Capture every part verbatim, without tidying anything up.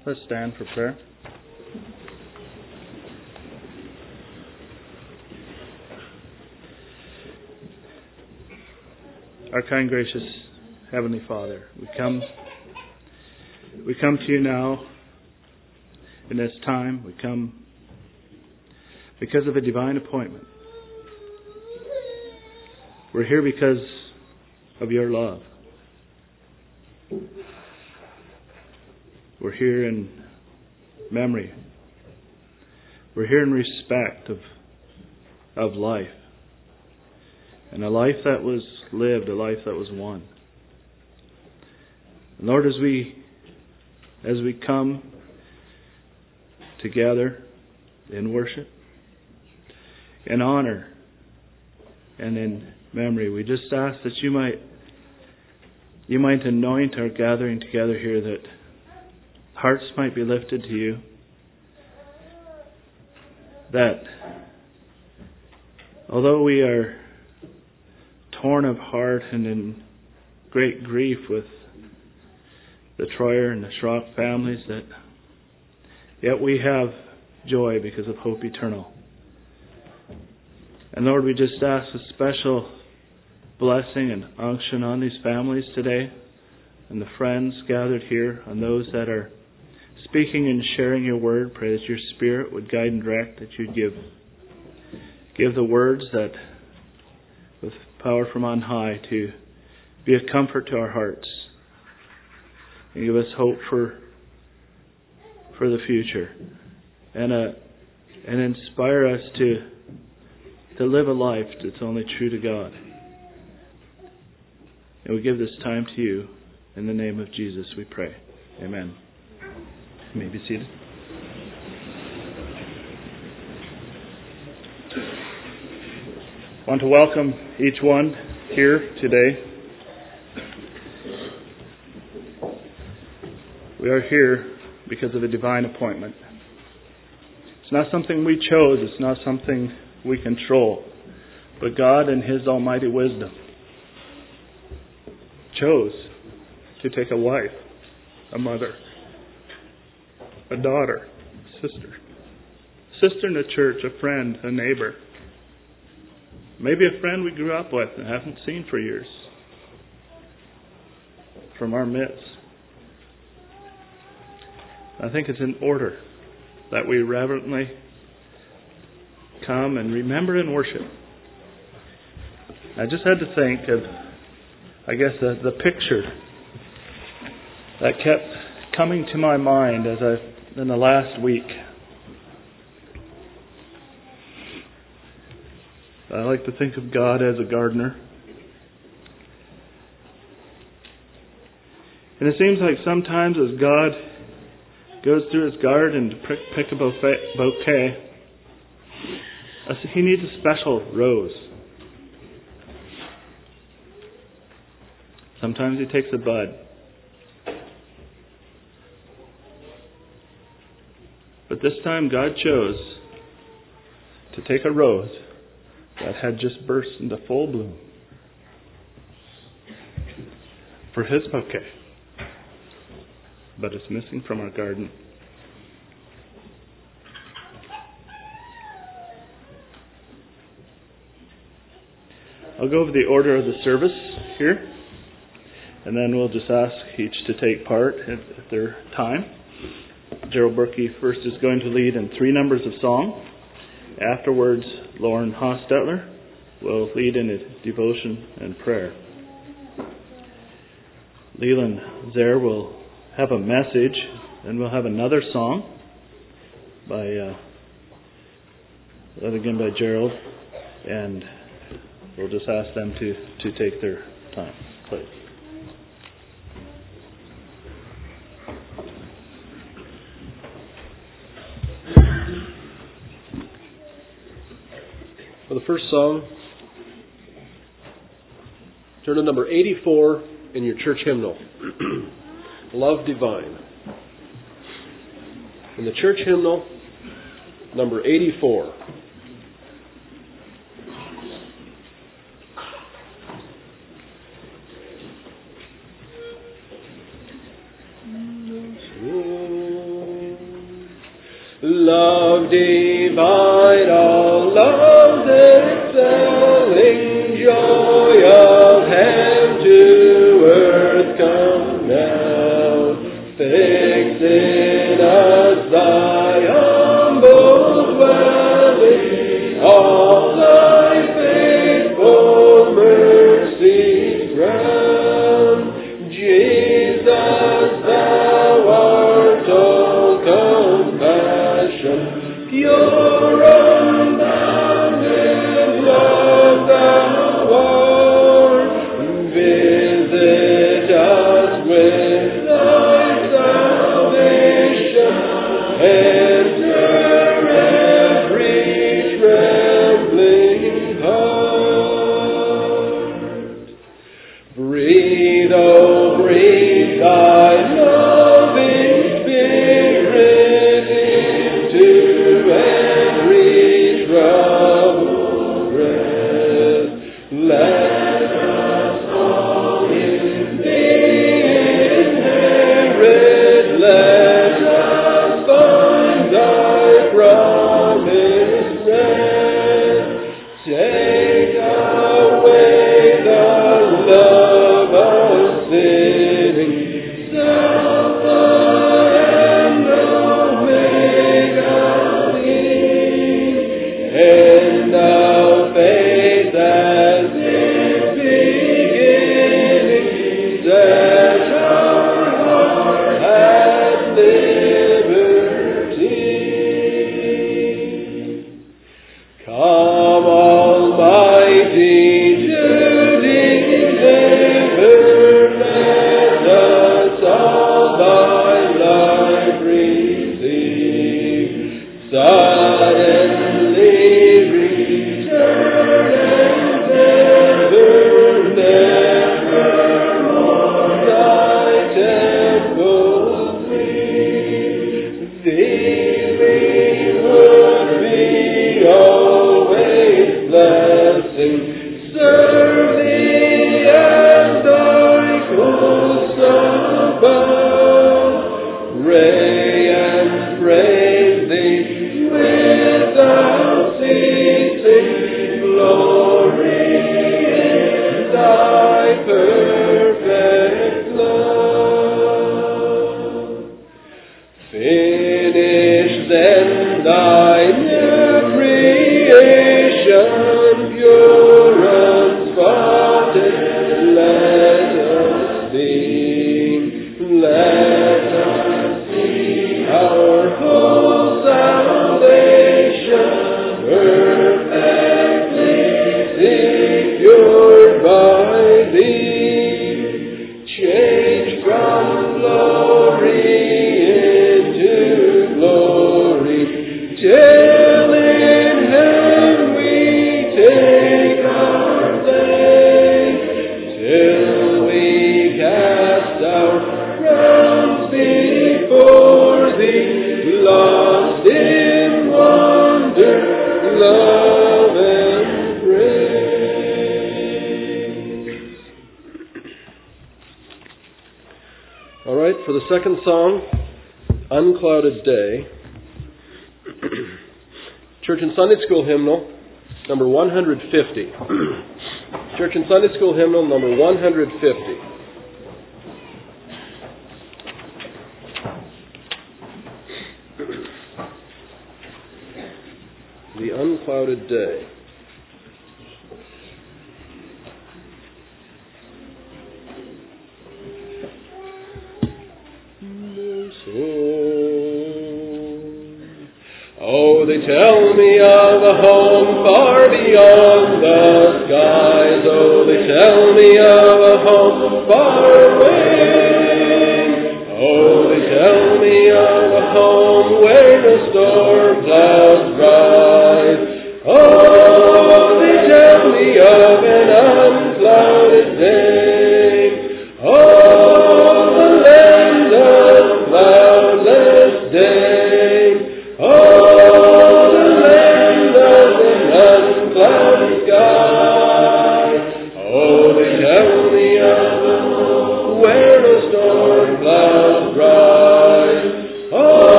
Let's stand for prayer. Our kind, gracious Heavenly Father, we come, we come to you now in this time. We come because of a divine appointment. We're here because of your love. We're here in memory. We're here in respect of of life. And a life that was lived, a life that was won. And Lord, as we as we come together in worship, in honor, and in memory, we just ask that you might you might anoint our gathering together here, that hearts might be lifted to you, that although we are torn of heart and in great grief with the Troyer and the Schrock families, that yet we have joy because of hope eternal. And Lord, we just ask a special blessing and unction on these families today, and the friends gathered here, on those that are speaking and sharing your word. Pray that your Spirit would guide and direct, that you'd give give the words that with power from on high to be a comfort to our hearts and give us hope for for the future, and uh, and inspire us to to live a life that's only true to God. And we give this time to you. In the name of Jesus we pray. Amen. You may be seated. I want to welcome each one here today. We are here because of a divine appointment. It's not something we chose. It's not something we control. But God, in His almighty wisdom, chose to take a wife, a mother, a daughter, a sister, a sister in the church, a friend, a neighbor, maybe a friend we grew up with and haven't seen for years, from our midst. I think it's in order that we reverently come and remember and worship. I just had to think of, I guess, the, the picture that kept coming to my mind as I in the last week. I like to think of God as a gardener. And it seems like sometimes as God goes through His garden to pick, pick a bouquet, He needs a special rose. Sometimes He takes a bud. But this time God chose to take a rose that had just burst into full bloom for His bouquet. But it's missing from our garden. I'll go over the order of the service here, and then we'll just ask each to take part at their time. Gerald Berkey first is going to lead in three numbers of song. Afterwards, Lauren Hostetler will lead in a devotion and prayer. Leland Zer will have a message, and we'll have another song by, uh, that again by Gerald, and we'll just ask them to, to take their time, please. For the first song, turn to number eighty-four in your church hymnal. Love Divine. In the church hymnal, number eighty-four. Oh Love divine, all love's excelling, joy of heaven to earth come now. Fix in us thy humble dwelling, all thy faithful mercies grant. Jesus, thou art all compassion, pure unbounded love thou art. Visit us with thy salvation, enter every trembling heart. Breathe, oh breathe thy loving Spirit into every troubled breast. Let us all in thee inherit, let us find thy promised rest. Take away the love of sinning, Alpha and Omega, end of faith as its beginning, set our heart at liberty. Come, Almighty, to deliver, let us all thy life receive. Suddenly return and never, nevermore thy temples leave. Thee we would be always blessing, serve thee and thy coast above, pray and praise thee without ceasing, glory in thy perfect love. Finish then thy new creation, pure unspotted, let us see, let us see our whole salvation perfectly secured by thee. Change from glory into glory, till in heaven we take our place, till we cast our crowns before thee, lost in wonder, love, and praise. All right, for the second song, Unclouded Day, Church and Sunday School hymnal, number one hundred fifty. Church and Sunday School hymnal, number one hundred fifty. The Unclouded Day. Oh, they tell me of a home far beyond the skies. Oh, they tell me of a home far away. Oh, they tell me of a home where no storm clouds rise. Oh, they tell me of an unclouded day. Oh, the land of cloudless day. Oh, the land of an unclouded sky. Oh, they tell me of a home where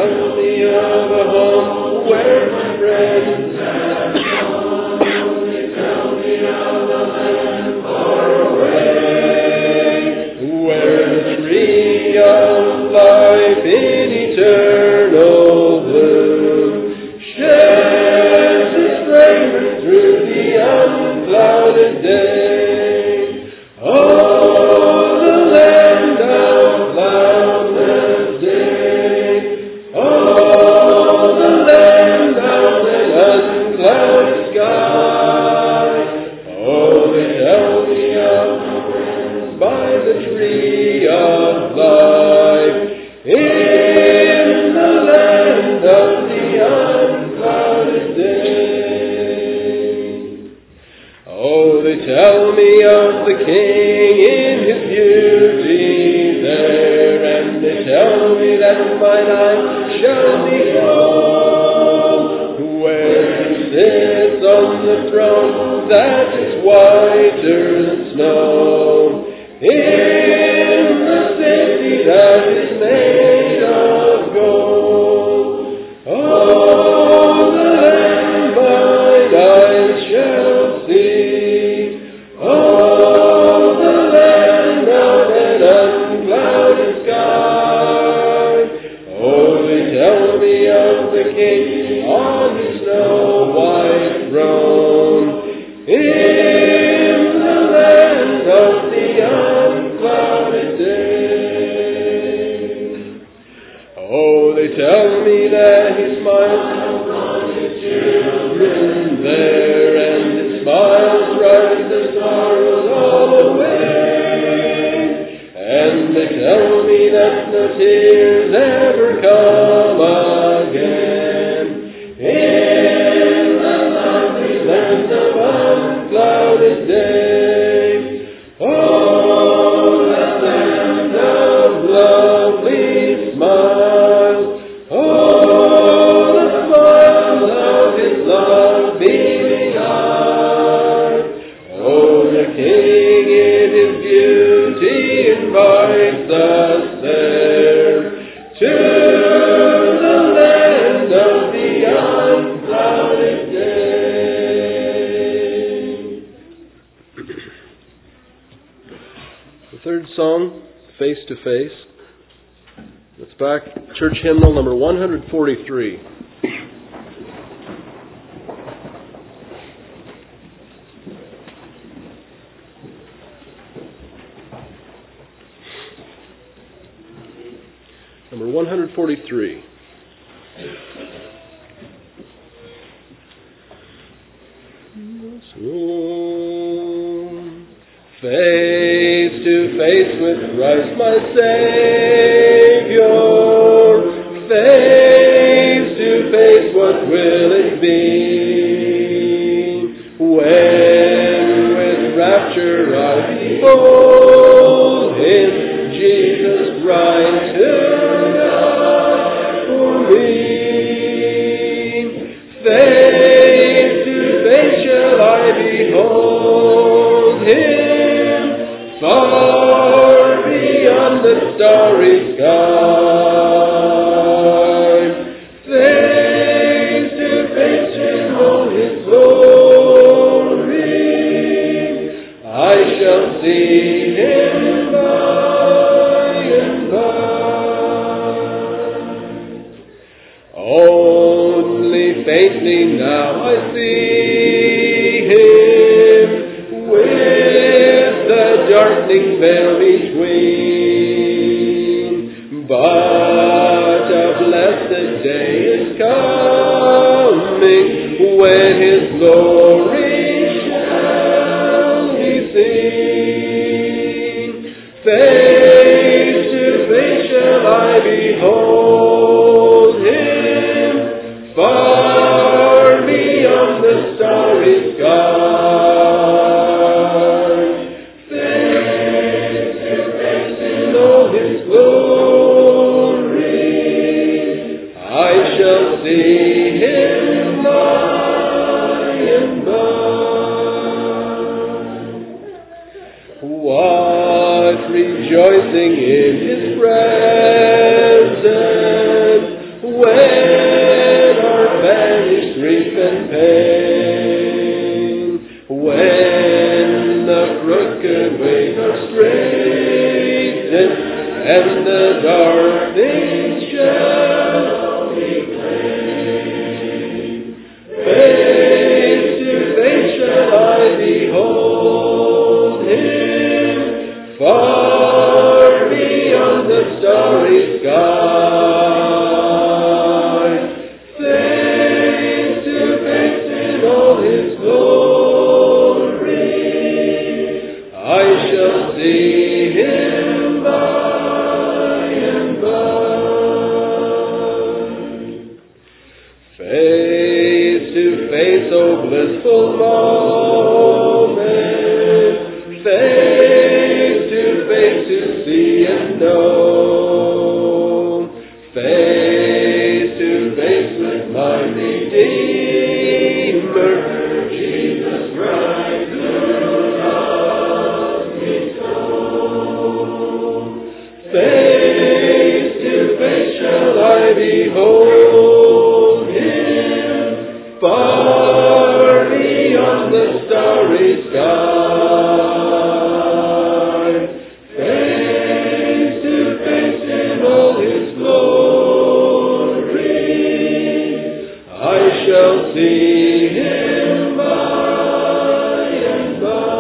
tell me of a home where my friends have gone. They tell me of a land far away, where the tree of life in eternal bloom sheds its fragrance through the unclouded day. Oh, the land of cloudless day. Oh, the land of an unclouded sky. Oh, they tell me of friends by the tree of life in the land of the unclouded day. Oh, they tell me of the King in his beauty there, and they tell me that my life shall be full, where he sits on the throne that is whiter than snow, in the city that is made of gold. Oh, the land mine eyes shall see. Oh, the land of an unclouded sky. Oh, they tell me of the King on his snow-white throne, in the land of the unclouded day. Oh, they tell me that he smiles on his children there, and his smiles drive the sorrows all away. And they tell me that no tears ever come again in the lovely land of unclouded day. Oh, that land of lovely smiles. Oh, the smiles of his love beaming eyes. Oh, the King in his beauty invites us there to the land of the unclouded day. The third song, Face to Face. It's back, church hymnal number one forty-three. Number one forty-three. Face to face with Christ my Savior, face to face, what will it be, when with rapture I behold Him, Jesus Christ, who died for me. Face to face shall I behold Him, far beyond the starry sky. Face to face to know His glory, I shall see Him by and by. Only faintly now I see Him, with the darkening veil between. But a blessed day is coming, when His glory shall be seen. Face to face shall I behold Him, far beyond the starry sky. Rejoicing in His presence, Face to face, oh blissful moment. Face to face to see and know. Face to face with my Redeemer, Jesus Christ, who loves me so. Face to face shall I behold Him, far beyond the starry sky. Face to face in all His glory, I shall see Him by and by.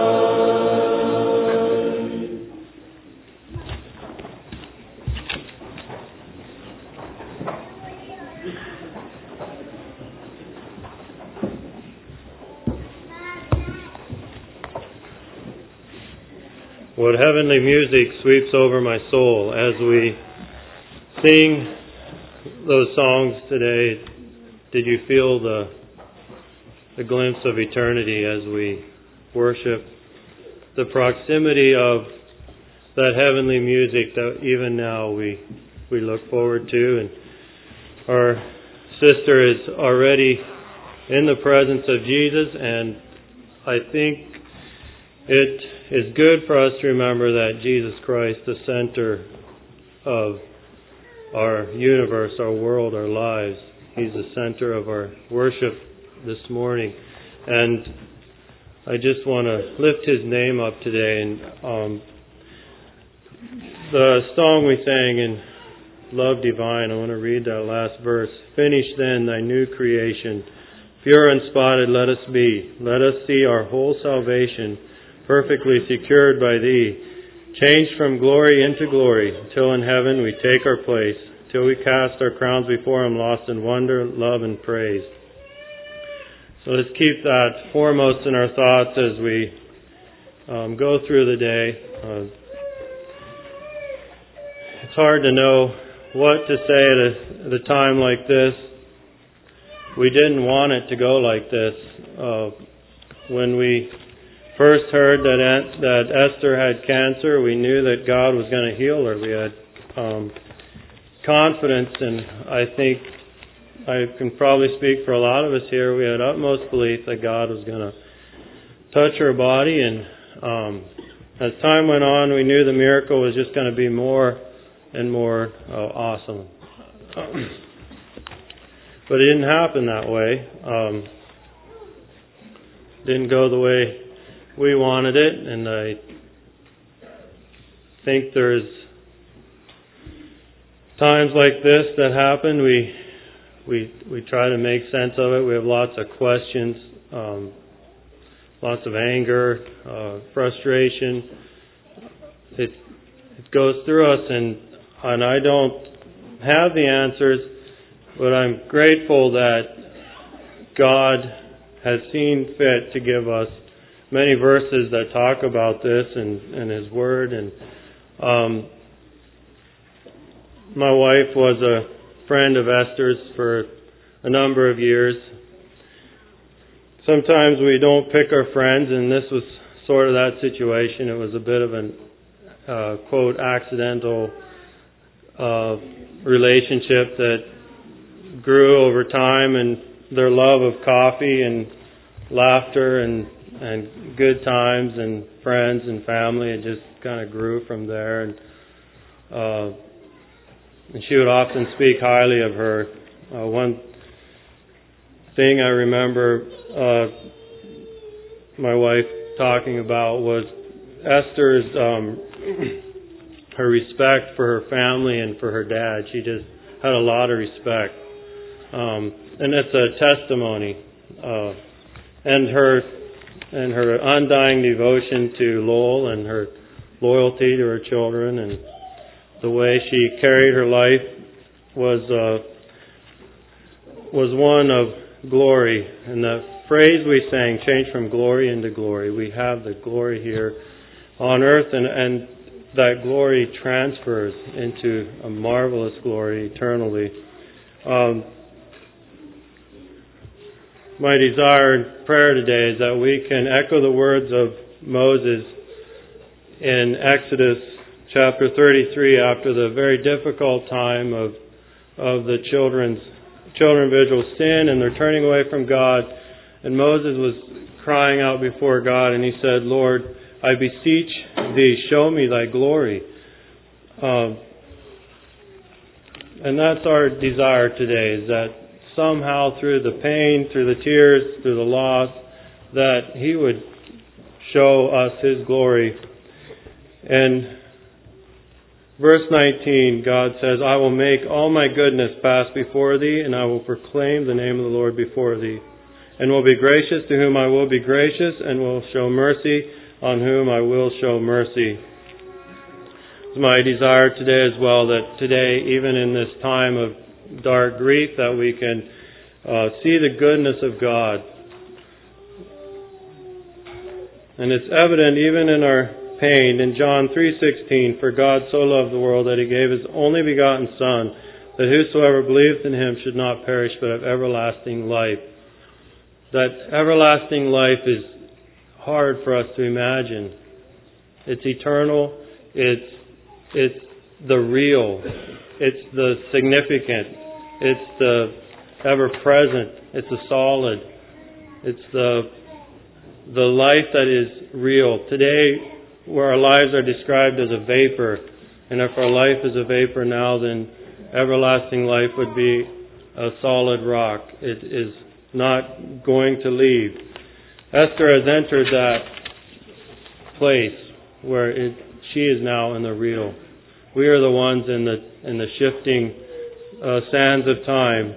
What heavenly music sweeps over my soul as we sing those songs today. Did you feel the the glimpse of eternity as we worship the proximity of that heavenly music that even now we we look forward to? And our sister is already in the presence of Jesus, and I think it is good for us to remember that Jesus Christ, the center of our universe, our world, our lives, He's the center of our worship this morning. And I just want to lift His name up today. And um, the song we sang in Love Divine, I want to read that last verse. Finish then thy new creation, pure and spotted let us be. Let us see our whole salvation perfectly secured by Thee, changed from glory into glory, till in heaven we take our place, till we cast our crowns before Him, lost in wonder, love, and praise. So let's keep that foremost in our thoughts as we um, go through the day. Uh, it's hard to know what to say at a, at a time like this. We didn't want it to go like this. Uh, when we first heard that that Esther had cancer, we knew that God was going to heal her. We had um, confidence, and I think I can probably speak for a lot of us here. We had utmost belief that God was going to touch her body, and um, as time went on, we knew the miracle was just going to be more and more uh, awesome. But it didn't happen that way. Um, didn't go the way we wanted it, and I think there's times like this that happen. We we we try to make sense of it. We have lots of questions, um, lots of anger, uh, frustration. It it goes through us, and and I don't have the answers, but I'm grateful that God has seen fit to give us many verses that talk about this in, in His Word. And um, my wife was a friend of Esther's for a number of years. Sometimes we don't pick our friends, and this was sort of that situation. It was a bit of an, uh, quote, accidental uh, relationship that grew over time, and their love of coffee and laughter and and good times and friends and family, it just kind of grew from there. And uh, and she would often speak highly of her. Uh, one thing I remember uh, my wife talking about was Esther's um, her respect for her family and for her dad. She just had a lot of respect, um, and it's a testimony. Uh, and her and her undying devotion to Lowell, and her loyalty to her children, and the way she carried her life was uh, was one of glory. And the phrase we sang, change from glory into glory. We have the glory here on earth, and, and that glory transfers into a marvelous glory eternally. Um, my desire and prayer today is that we can echo the words of Moses in Exodus chapter thirty-three after the very difficult time of of the children's children of Israel's sin and their turning away from God. And Moses was crying out before God, and he said, Lord, I beseech thee, show me thy glory. Um, and that's our desire today, is that somehow through the pain, through the tears, through the loss, that He would show us His glory. And verse nineteen, God says, I will make all my goodness pass before thee, and I will proclaim the name of the Lord before thee, and will be gracious to whom I will be gracious, and will show mercy on whom I will show mercy. It's my desire today as well that today, even in this time of dark grief, that we can uh, see the goodness of God. And it's evident even in our pain. In John three sixteen, for God so loved the world that He gave His only begotten Son, that whosoever believeth in Him should not perish but have everlasting life. That everlasting life is hard for us to imagine. It's eternal. It's it's the real. It's the significant. It's the ever-present. It's the solid. It's the the life that is real. Today, where our lives are described as a vapor, and if our life is a vapor now, then everlasting life would be a solid rock. It is not going to leave. Esther has entered that place where it, she is now in the real. We are the ones in the in the shifting uh, sands of time.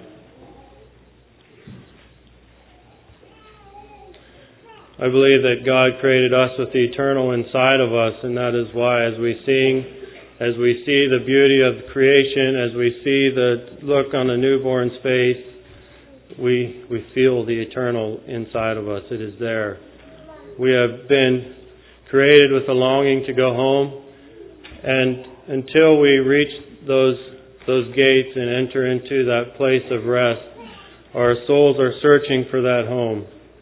I believe that God created us with the eternal inside of us, and that is why as we sing, as we see the beauty of creation, as we see the look on a newborn's face, we we feel the eternal inside of us. It is there. We have been created with a longing to go home, and until we reach those those gates and enter into that place of rest, our souls are searching for that home.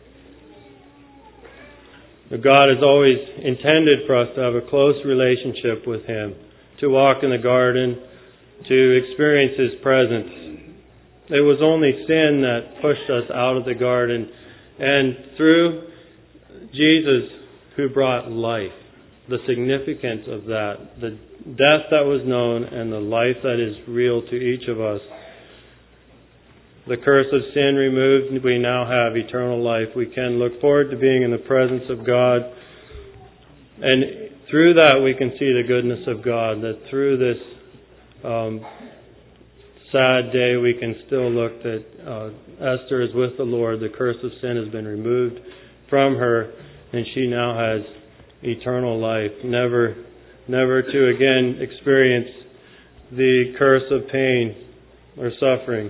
God has always intended for us to have a close relationship with Him, to walk in the garden, to experience His presence. It was only sin that pushed us out of the garden, and through Jesus, who brought life, the significance of that, the death that was known and the life that is real to each of us. The curse of sin removed, we now have eternal life. We can look forward to being in the presence of God. And through that we can see the goodness of God. That through this um, sad day we can still look that uh, Esther is with the Lord. The curse of sin has been removed from her, and she now has eternal life. Never, never to again experience the curse of pain or suffering.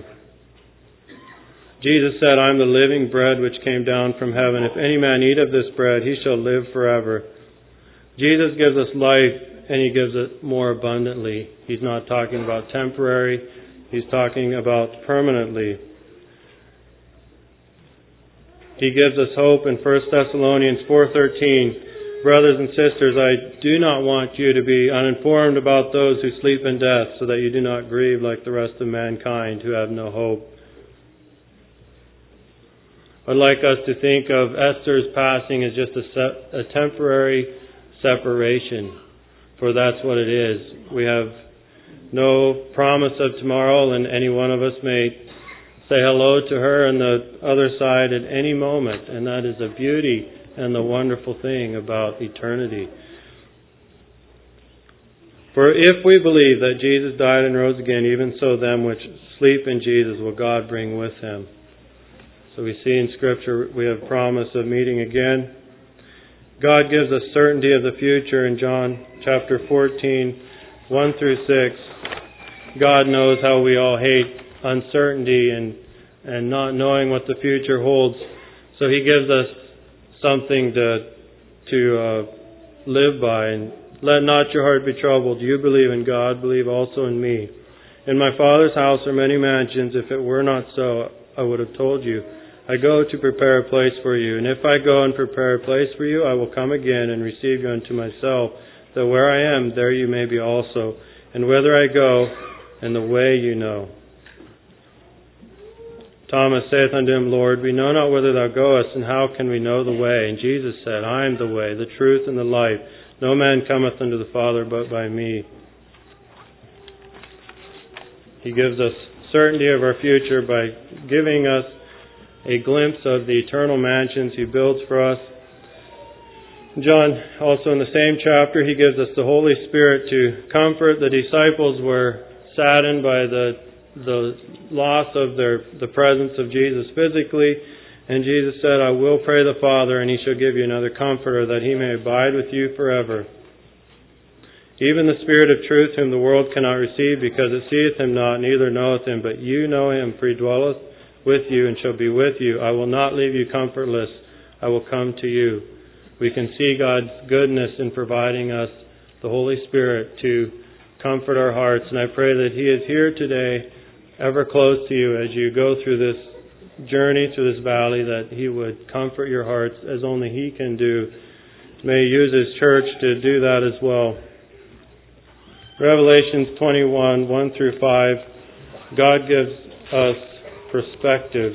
Jesus said, I am the living bread which came down from heaven. If any man eat of this bread, he shall live forever. Jesus gives us life, and He gives it more abundantly. He's not talking about temporary. He's talking about permanently. He gives us hope in First Thessalonians four thirteen. Brothers and sisters, I do not want you to be uninformed about those who sleep in death, so that you do not grieve like the rest of mankind who have no hope. I'd like us to think of Esther's passing as just a, se- a temporary separation, for that's what it is. We have no promise of tomorrow, and any one of us may say hello to her on the other side at any moment, and that is the beauty and the wonderful thing about eternity. For if we believe that Jesus died and rose again, even so them which sleep in Jesus will God bring with Him. So we see in Scripture we have promise of meeting again. God gives us certainty of the future in John chapter fourteen, one through six. God knows how we all hate uncertainty and, and not knowing what the future holds. So He gives us something to to uh, live by. And let not your heart be troubled. You believe in God, believe also in me. In my Father's house are many mansions. If it were not so, I would have told you. I go to prepare a place for you. And if I go and prepare a place for you, I will come again and receive you unto myself, that where I am, there you may be also. And whither I go, and the way you know. Thomas saith unto him, Lord, we know not whither thou goest, and how can we know the way? And Jesus said, I am the way, the truth, and the life. No man cometh unto the Father but by me. He gives us certainty of our future by giving us a glimpse of the eternal mansions He builds for us. John, also in the same chapter, he gives us the Holy Spirit to comfort. The disciples were saddened by the the loss of their the presence of Jesus physically, and Jesus said, I will pray the Father, and He shall give you another Comforter, that He may abide with you forever. Even the Spirit of truth, whom the world cannot receive, because it seeth Him not, neither knoweth Him, but you know Him, for He dwelleth with you, and shall be with you. I will not leave you comfortless, I will come to you. We can see God's goodness in providing us the Holy Spirit to comfort our hearts, and I pray that He is here today, ever close to you as you go through this journey, through this valley, that He would comfort your hearts as only He can do. May He use His church to do that as well. Revelations twenty-one, one through five, God gives us perspective.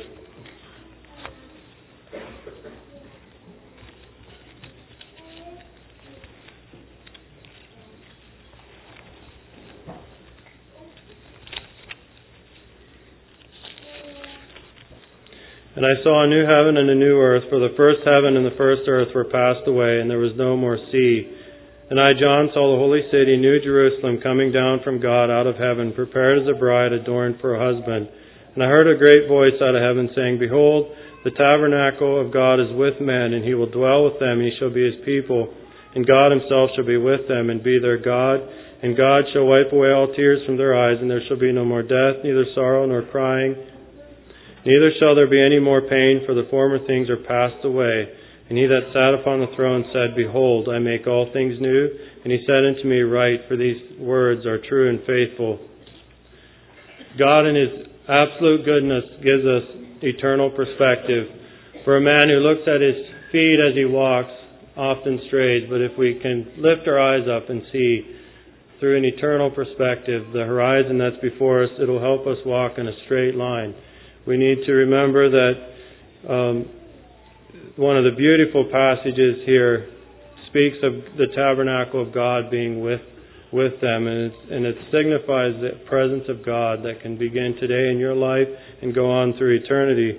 And I saw a new heaven and a new earth, for the first heaven and the first earth were passed away, and there was no more sea. And I, John, saw the holy city, New Jerusalem, coming down from God out of heaven, prepared as a bride adorned for a husband. And I heard a great voice out of heaven saying, Behold, the tabernacle of God is with men, and He will dwell with them, and He shall be His people. And God Himself shall be with them, and be their God. And God shall wipe away all tears from their eyes, and there shall be no more death, neither sorrow nor crying. Neither shall there be any more pain, for the former things are passed away. And He that sat upon the throne said, Behold, I make all things new. And He said unto me, Write, for these words are true and faithful. God in His absolute goodness gives us eternal perspective. For a man who looks at his feet as he walks often strays, but if we can lift our eyes up and see through an eternal perspective the horizon that's before us, it'll help us walk in a straight line. We need to remember that um, one of the beautiful passages here speaks of the tabernacle of God being with with them, and it, and it signifies the presence of God that can begin today in your life and go on through eternity.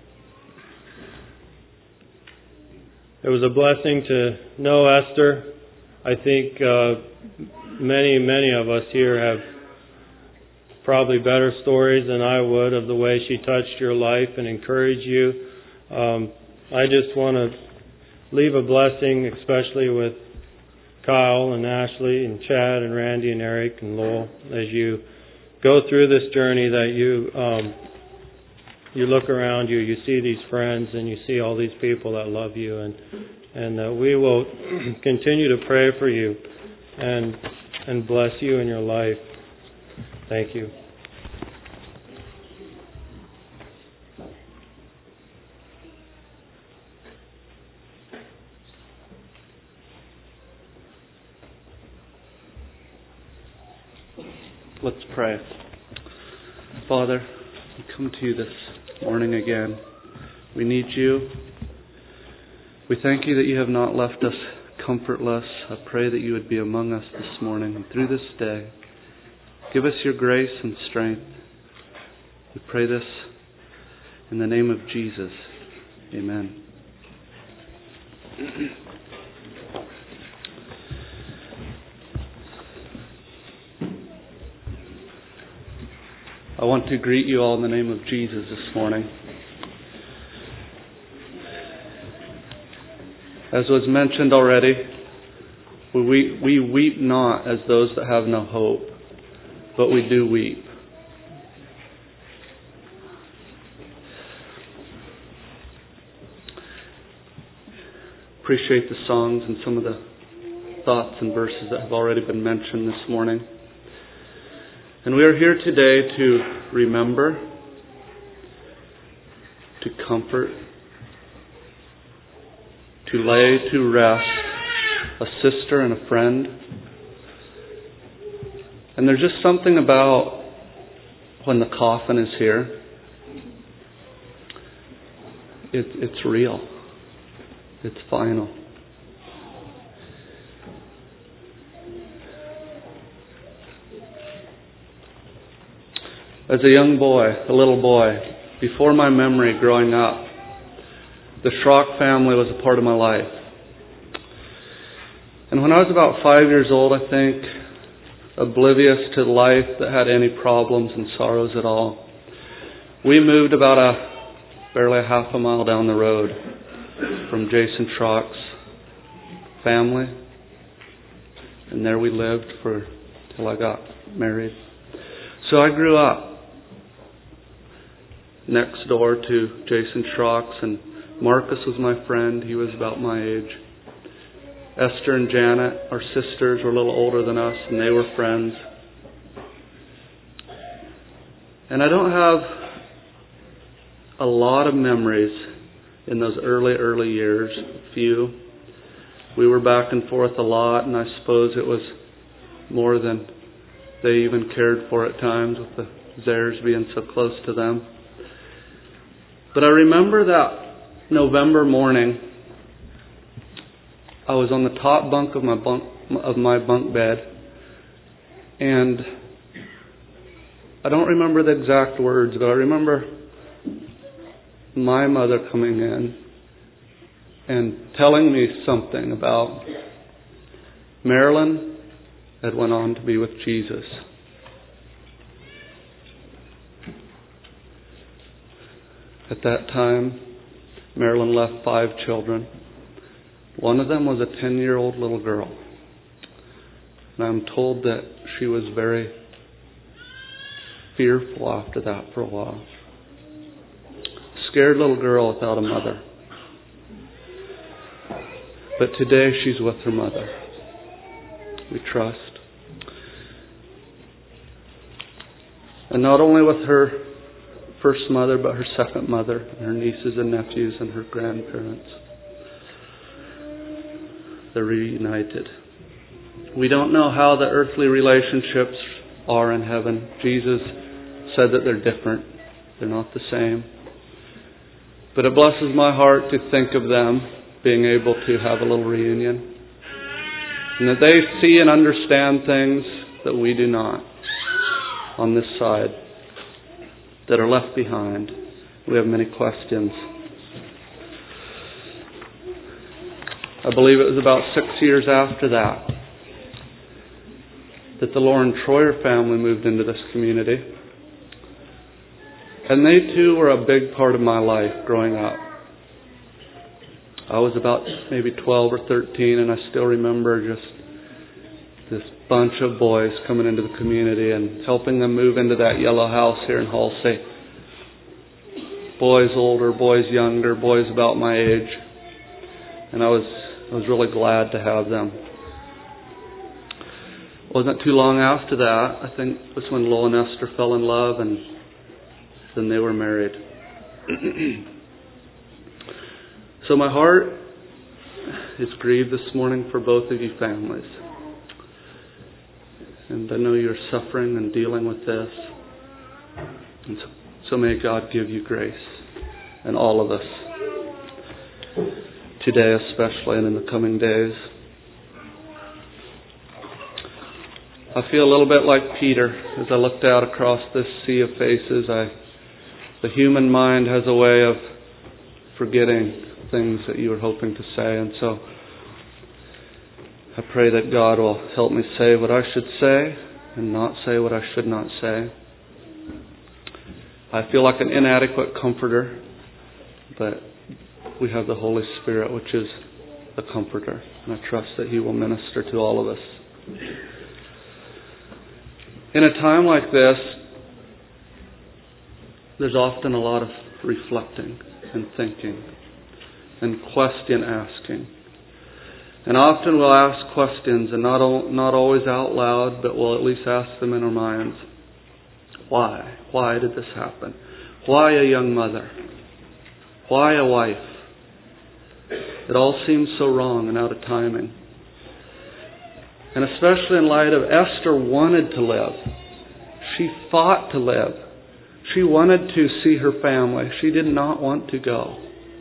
It was a blessing to know Esther. I think uh, many, many of us here have probably better stories than I would of the way she touched your life and encouraged you. Um, I just want to leave a blessing, especially with Kyle and Ashley and Chad and Randy and Eric and Lowell, as you go through this journey, that you um, you look around you, you see these friends, and you see all these people that love you, and and uh, we will continue to pray for you and and bless you in your life. Thank you. Let's pray. Father, we come to you this morning again. We need you. We thank you that you have not left us comfortless. I pray that you would be among us this morning and through this day. Give us your grace and strength. We pray this in the name of Jesus. Amen. I want to greet you all in the name of Jesus this morning. As was mentioned already, we, we weep not as those that have no hope, but we do weep. Appreciate the songs and some of the thoughts and verses that have already been mentioned this morning. And we are here today to remember to comfort, to lay to rest a sister and a friend. And there's just something about when the coffin is here, it, it's real. It's final. As a young boy, a little boy, before my memory growing up, the Schrock family was a part of my life. And when I was about five years old, I think, oblivious to life that had any problems and sorrows at all, we moved about a barely a half a mile down the road from Jason Schrock's family. And there we lived for till I got married. So I grew up next door to Jason Schrock's, and Marcus was my friend. He was about my age. Esther and Janet, our sisters, were a little older than us, and they were friends. And I don't have a lot of memories in those early, early years. A few. We were back and forth a lot, and I suppose it was more than they even cared for at times, with the Zares being so close to them. But I remember that November morning, I was on the top bunk of my bunk of my bunk bed, and I don't remember the exact words, but I remember my mother coming in and telling me something about Marilyn had went on to be with Jesus. At that time, Marilyn left five children. One of them was a ten-year-old little girl. And I'm told that she was very fearful after that for a while. Scared little girl without a mother. But today she's with her mother. We trust. And not only with her first mother, but her second mother, and her nieces and nephews and her grandparents. They're reunited. We don't know how the earthly relationships are in heaven. Jesus said that they're different. They're not the same. But it blesses my heart to think of them being able to have a little reunion. And that they see and understand things that we do not on this side, that are left behind. We have many questions. I believe it was about six years after that that the Lauren Troyer family moved into this community. And they too were a big part of my life growing up. I was about maybe twelve or thirteen, and I still remember just this bunch of boys coming into the community and helping them move into that yellow house here in Halsey. Boys older, boys younger, boys about my age. And I was I was really glad to have them. It wasn't too long after that, I think it was when Lowell and Esther fell in love, and then they were married. So my heart is grieved this morning for both of you families. And I know you're suffering and dealing with this. And so, so may God give you grace, and all of us, today especially and in the coming days. I feel a little bit like Peter as I looked out across this sea of faces. I, the human mind has a way of forgetting things that you were hoping to say, and so I pray that God will help me say what I should say and not say what I should not say. I feel like an inadequate comforter, but we have the Holy Spirit, which is the comforter, and I trust that He will minister to all of us. In a time like this, there's often a lot of reflecting and thinking and question asking. And often we'll ask questions, and not al- not always out loud, but we'll at least ask them in our minds. Why? Why did this happen? Why a young mother? Why a wife? It all seems so wrong and out of timing. And especially in light of Esther wanted to live. She fought to live. She wanted to see her family. She did not want to go.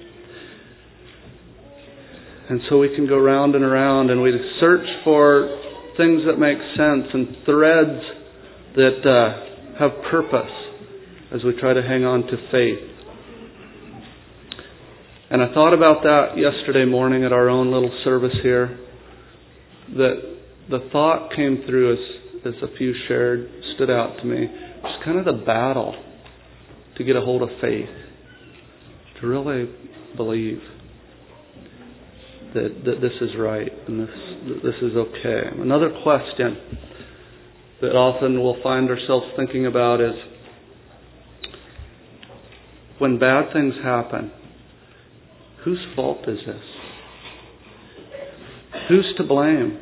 And so we can go round and around and we search for things that make sense and threads that uh, have purpose as we try to hang on to faith. And I thought about that yesterday morning at our own little service here. That the thought came through as, as a few shared, stood out to me. It's kind of the battle to get a hold of faith. To really believe that, that this is right and this, that this is okay. Another question that often we'll find ourselves thinking about is, when bad things happen, whose fault is this? Who's to blame?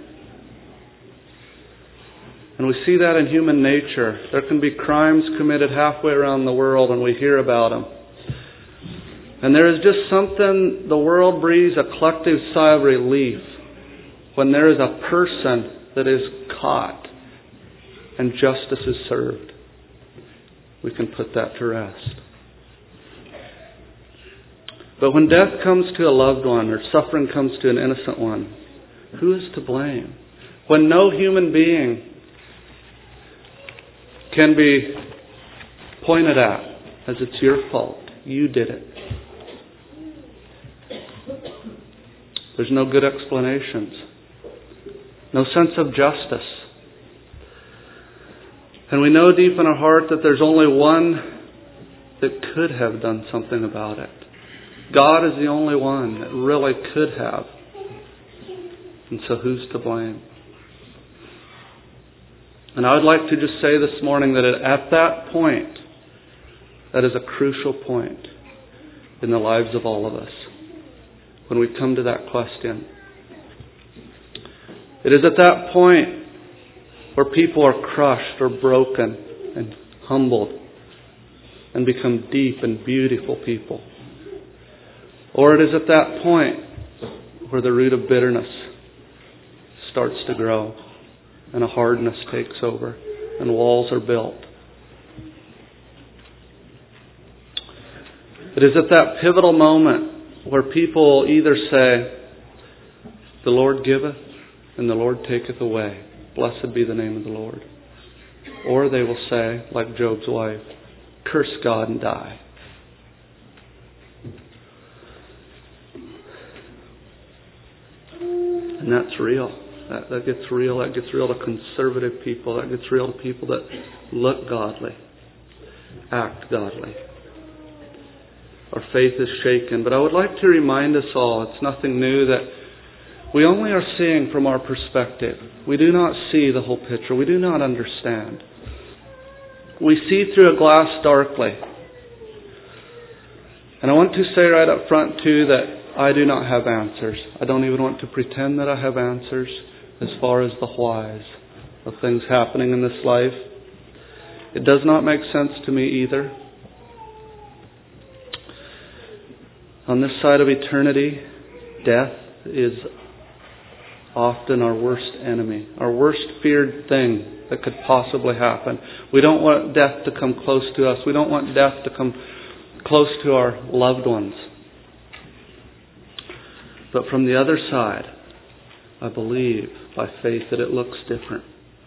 And we see that in human nature. There can be crimes committed halfway around the world and we hear about them. And there is just something, the world breathes a collective sigh of relief when there is a person that is caught and justice is served. We can put that to rest. But when death comes to a loved one or suffering comes to an innocent one, who is to blame? When no human being can be pointed at as it's your fault. You did it. There's no good explanations. No sense of justice. And we know deep in our heart that there's only one that could have done something about it. God is the only one that really could have. And so who's to blame? And I would like to just say this morning that at that point, that is a crucial point in the lives of all of us. When we come to that question. It is at that point where people are crushed or broken and humbled and become deep and beautiful people. Or it is at that point where the root of bitterness starts to grow and a hardness takes over and walls are built. It is at that pivotal moment where people either say, "The Lord giveth and the Lord taketh away. Blessed be the name of the Lord." Or they will say, like Job's wife, "Curse God and die." And that's real. That, that gets real. That gets real to conservative people. That gets real to people that look godly, act godly. Our faith is shaken. But I would like to remind us all, it's nothing new, that we only are seeing from our perspective. We do not see the whole picture. We do not understand. We see through a glass darkly. And I want to say right up front too that I do not have answers. I don't even want to pretend that I have answers as far as the whys of things happening in this life. It does not make sense to me either. On this side of eternity, death is often our worst enemy, our worst feared thing that could possibly happen. We don't want death to come close to us. We don't want death to come close to our loved ones. But from the other side, I believe by faith that it looks different.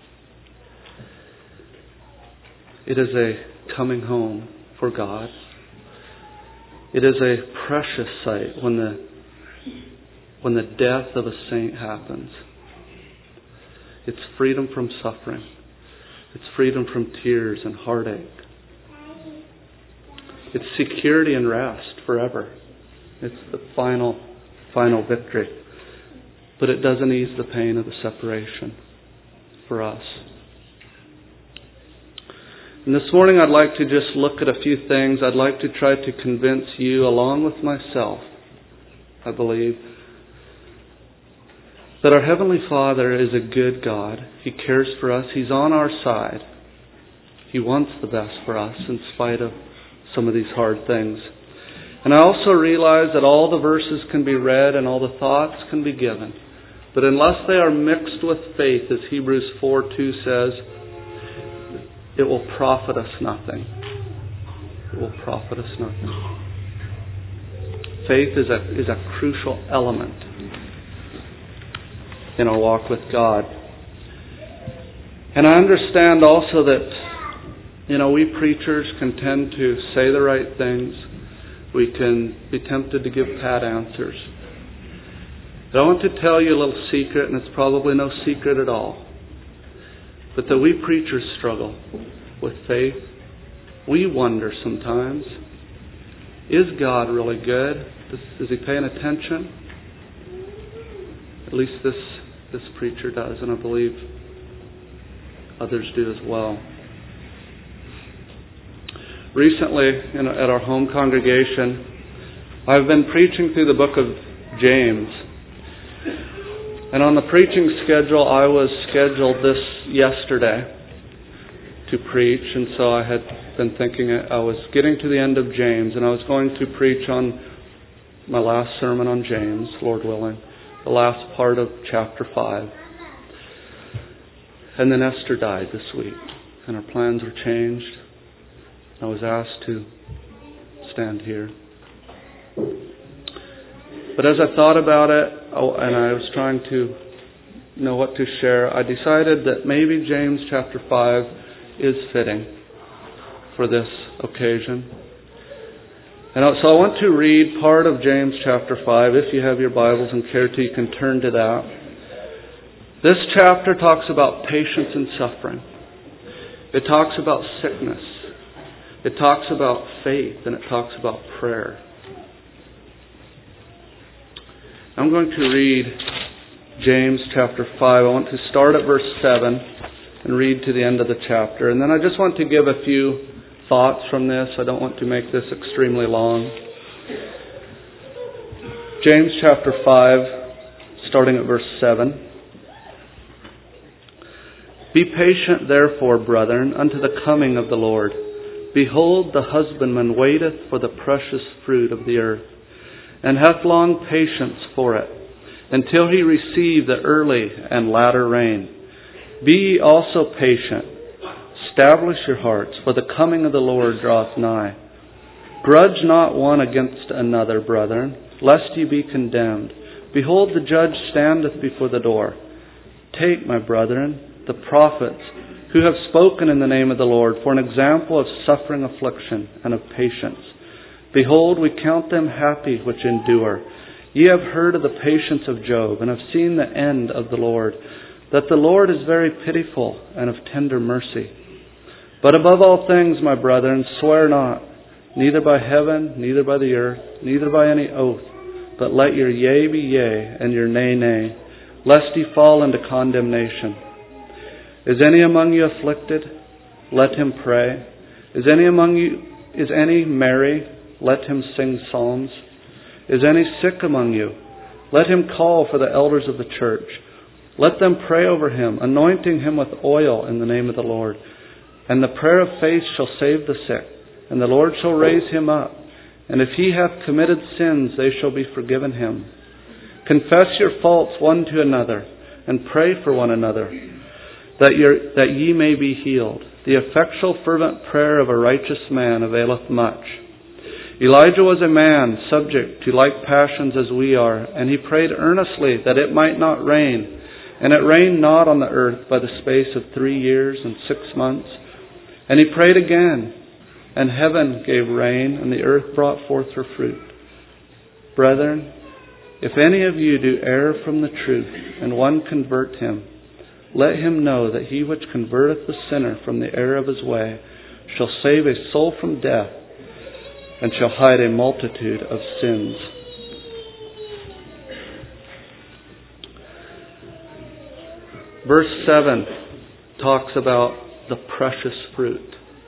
It is a coming home for God. It is a precious sight when the when the death of a saint happens. It's freedom from suffering. It's freedom from tears and heartache. It's security and rest forever. It's the final, final victory. But it doesn't ease the pain of the separation for us. And this morning I'd like to just look at a few things. I'd like to try to convince you, along with myself, I believe, that our Heavenly Father is a good God. He cares for us. He's on our side. He wants the best for us in spite of some of these hard things. And I also realize that all the verses can be read and all the thoughts can be given. But unless they are mixed with faith, as Hebrews four two says, it will profit us nothing. It will profit us nothing. Faith is a, is a crucial element in our walk with God. And I understand also that, you know, we preachers can tend to say the right things. We can be tempted to give pat answers. But I want to tell you a little secret, and it's probably no secret at all, but that we preachers struggle with faith. We wonder sometimes, is God really good? Is He paying attention? At least this, this preacher does, and I believe others do as well. Recently, in, at our home congregation, I've been preaching through the book of James. And on the preaching schedule, I was scheduled this yesterday to preach. And so I had been thinking I was getting to the end of James, and I was going to preach on my last sermon on James, Lord willing, the last part of chapter five. And then Esther died this week, and our plans were changed. I was asked to stand here. But as I thought about it, and I was trying to know what to share, I decided that maybe James chapter five is fitting for this occasion. And so I want to read part of James chapter five. If you have your Bibles and care to, you can turn to that. This chapter talks about patience and suffering. It talks about sickness. It talks about faith, and it talks about prayer. I'm going to read James chapter five. I want to start at verse seven and read to the end of the chapter. And then I just want to give a few thoughts from this. I don't want to make this extremely long. James chapter five, starting at verse seven. Be patient, therefore, brethren, unto the coming of the Lord. Behold, the husbandman waiteth for the precious fruit of the earth, and hath long patience for it, until he receive the early and latter rain. Be ye also patient. Establish your hearts, for the coming of the Lord draweth nigh. Grudge not one against another, brethren, lest ye be condemned. Behold, the judge standeth before the door. Take, my brethren, the prophets, who have spoken in the name of the Lord, for an example of suffering, affliction, and of patience. Behold, we count them happy which endure. Ye have heard of the patience of Job, and have seen the end of the Lord, that the Lord is very pitiful and of tender mercy. But above all things, my brethren, swear not, neither by heaven, neither by the earth, neither by any oath, but let your yea be yea, and your nay, nay, lest ye fall into condemnation. Is any among you afflicted? Let him pray. Is any among you, is any merry? Let him sing psalms. Is any sick among you? Let him call for the elders of the church. Let them pray over him, anointing him with oil in the name of the Lord. And the prayer of faith shall save the sick, and the Lord shall raise him up. And if he hath committed sins, they shall be forgiven him. Confess your faults one to another, and pray for one another, that, your, that ye may be healed. The effectual fervent prayer of a righteous man availeth much. Elijah was a man subject to like passions as we are, and he prayed earnestly that it might not rain. And it rained not on the earth by the space of three years and six months. And he prayed again, and heaven gave rain, and the earth brought forth her fruit. Brethren, if any of you do err from the truth, and one convert him, let him know that he which converteth the sinner from the error of his way shall save a soul from death, and shall hide a multitude of sins. Verse seven talks about the precious fruit.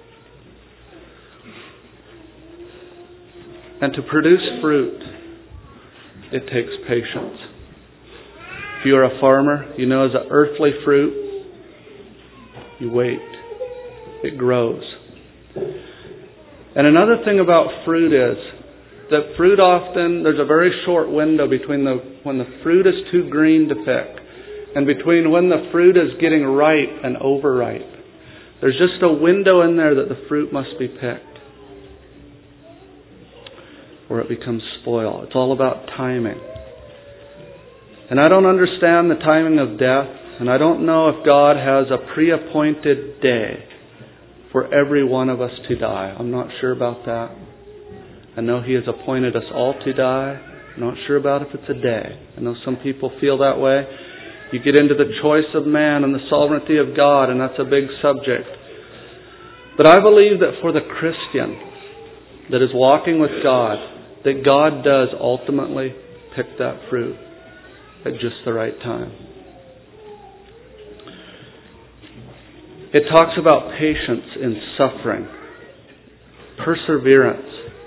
And to produce fruit, it takes patience. If you are a farmer, you know as an earthly fruit, you wait. It grows. And another thing about fruit is that fruit often, there's a very short window between the when the fruit is too green to pick and between when the fruit is getting ripe and overripe. There's just a window in there that the fruit must be picked, or it becomes spoiled. It's all about timing. And I don't understand the timing of death, and I don't know if God has a pre-appointed day for every one of us to die. I'm not sure about that. I know He has appointed us all to die. I'm not sure about if it's a day. I know some people feel that way. You get into the choice of man and the sovereignty of God, and that's a big subject. But I believe that for the Christian that is walking with God, that God does ultimately pick that fruit at just the right time. It talks about patience in suffering, perseverance.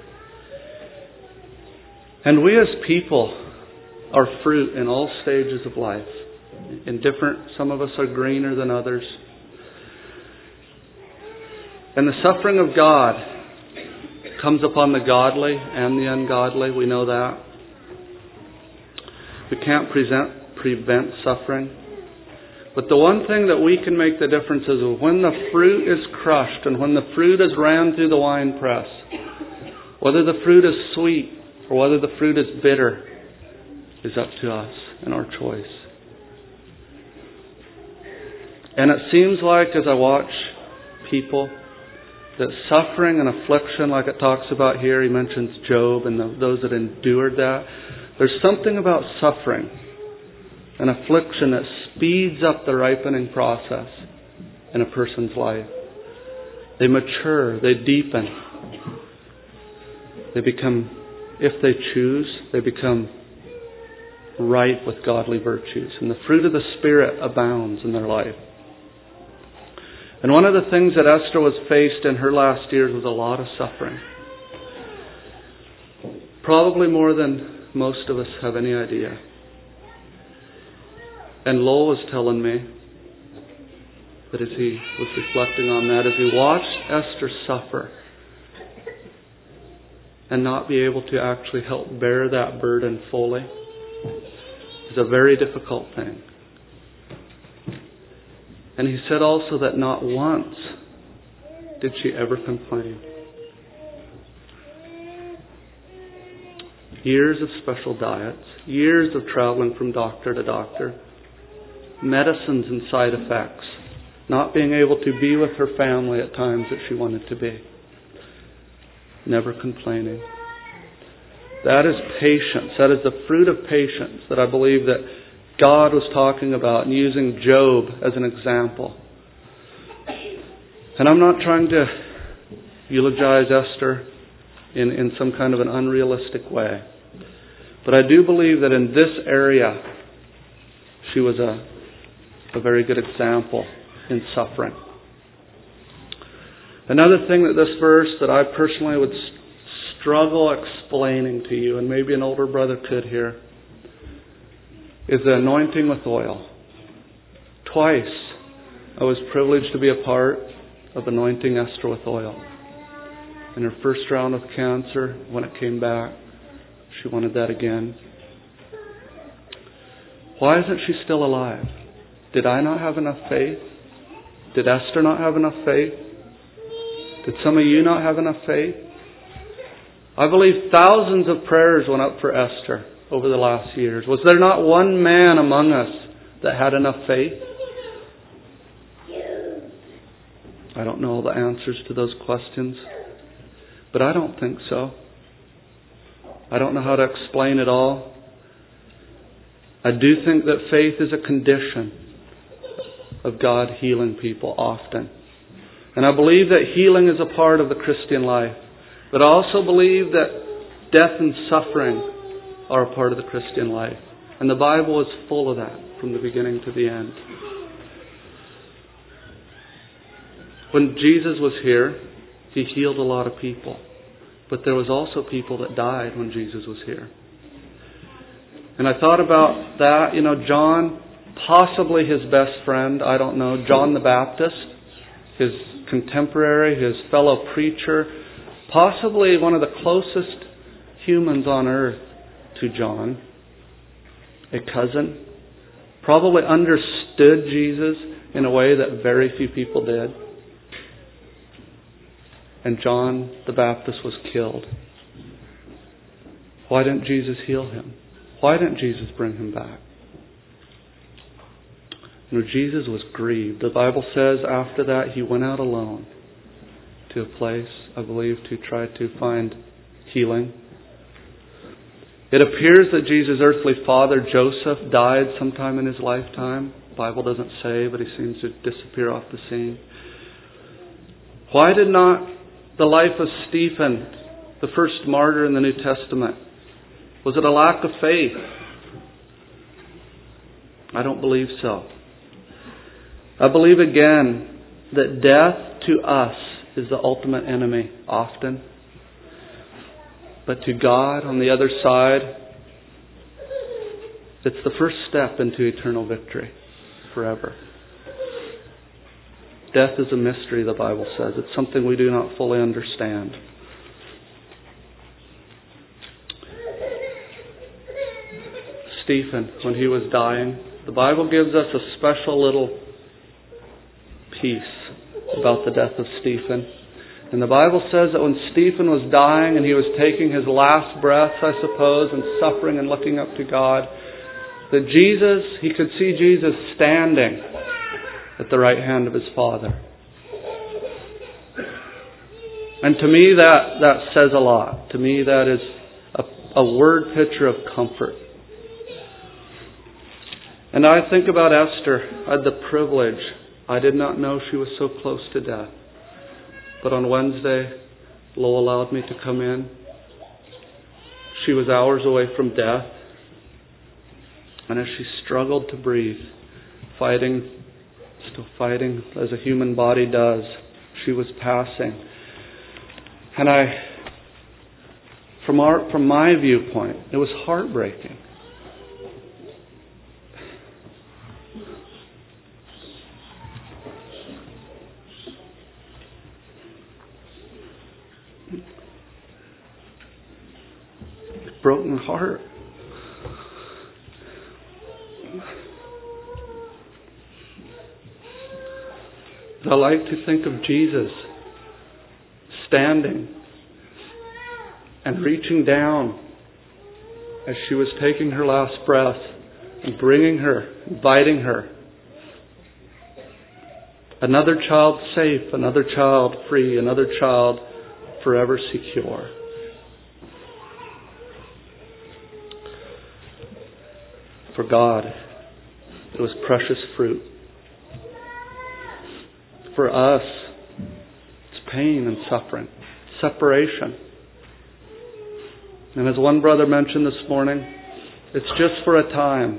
And we as people are fruit in all stages of life. In different, some of us are greener than others. And the suffering of God comes upon the godly and the ungodly. We know that. We can't present, prevent suffering. But the one thing that we can make the difference is when the fruit is crushed and when the fruit is ran through the wine press, whether the fruit is sweet or whether the fruit is bitter is up to us and our choice. And it seems like as I watch people that suffering and affliction, like it talks about here, he mentions Job and the, those that endured that. There's something about suffering and affliction that speeds up the ripening process in a person's life. They mature, they deepen. They become, if they choose, they become ripe with godly virtues. And the fruit of the Spirit abounds in their life. And one of the things that Esther was faced in her last years was a lot of suffering. Probably more than most of us have any idea. And Lowell was telling me that as he was reflecting on that, as he watched Esther suffer and not be able to actually help bear that burden fully, is a very difficult thing. And he said also that not once did she ever complain. Years of special diets, years of traveling from doctor to doctor, medicines and side effects, not being able to be with her family at times that she wanted to be. Never complaining. That is patience. That is the fruit of patience that I believe that God was talking about and using Job as an example. And I'm not trying to eulogize Esther in, in some kind of an unrealistic way. But I do believe that in this area, she was a, a very good example in suffering. Another thing that this verse that I personally would struggle explaining to you, and maybe an older brother could here, is the anointing with oil. Twice I was privileged to be a part of anointing Esther with oil. In her first round of cancer, when it came back, she wanted that again. Why isn't she still alive? Did I not have enough faith? Did Esther not have enough faith? Did some of you not have enough faith? I believe thousands of prayers went up for Esther over the last years. Was there not one man among us that had enough faith? I don't know all the answers to those questions, but I don't think so. I don't know how to explain it all. I do think that faith is a condition of God healing people often. And I believe that healing is a part of the Christian life. But I also believe that death and suffering are a part of the Christian life. And the Bible is full of that from the beginning to the end. When Jesus was here, He healed a lot of people. But there was also people that died when Jesus was here. And I thought about that. You know, John, possibly his best friend, I don't know, John the Baptist, his contemporary, his fellow preacher, possibly one of the closest humans on earth to John, a cousin, probably understood Jesus in a way that very few people did. And John the Baptist was killed. Why didn't Jesus heal him? Why didn't Jesus bring him back? You know, Jesus was grieved. The Bible says after that he went out alone to a place, I believe, to try to find healing. It appears that Jesus' earthly father, Joseph, died sometime in his lifetime. The Bible doesn't say, but he seems to disappear off the scene. Why did not the life of Stephen, the first martyr in the New Testament, was it a lack of faith? I don't believe so. I believe again that death to us is the ultimate enemy often. But to God on the other side, it's the first step into eternal victory forever. Death is a mystery, the Bible says. It's something we do not fully understand. Stephen, when he was dying, the Bible gives us a special little piece about the death of Stephen. And the Bible says that when Stephen was dying and he was taking his last breaths, I suppose, and suffering and looking up to God, that Jesus, he could see Jesus standing at the right hand of his Father. And to me that, that says a lot. To me that is a, a word picture of comfort. And I think about Esther. I had the privilege. I did not know she was so close to death. But on Wednesday, Lo allowed me to come in. She was hours away from death. And as she struggled to breathe, fighting, still fighting as a human body does, she was passing. And I, from our, from my viewpoint, it was heartbreaking. Broken heart. I like to think of Jesus standing and reaching down as she was taking her last breath and bringing her, inviting her. Another child safe, another child free, another child forever secure. For God, it was precious fruit. For us, it's pain and suffering, separation. And as one brother mentioned this morning, it's just for a time.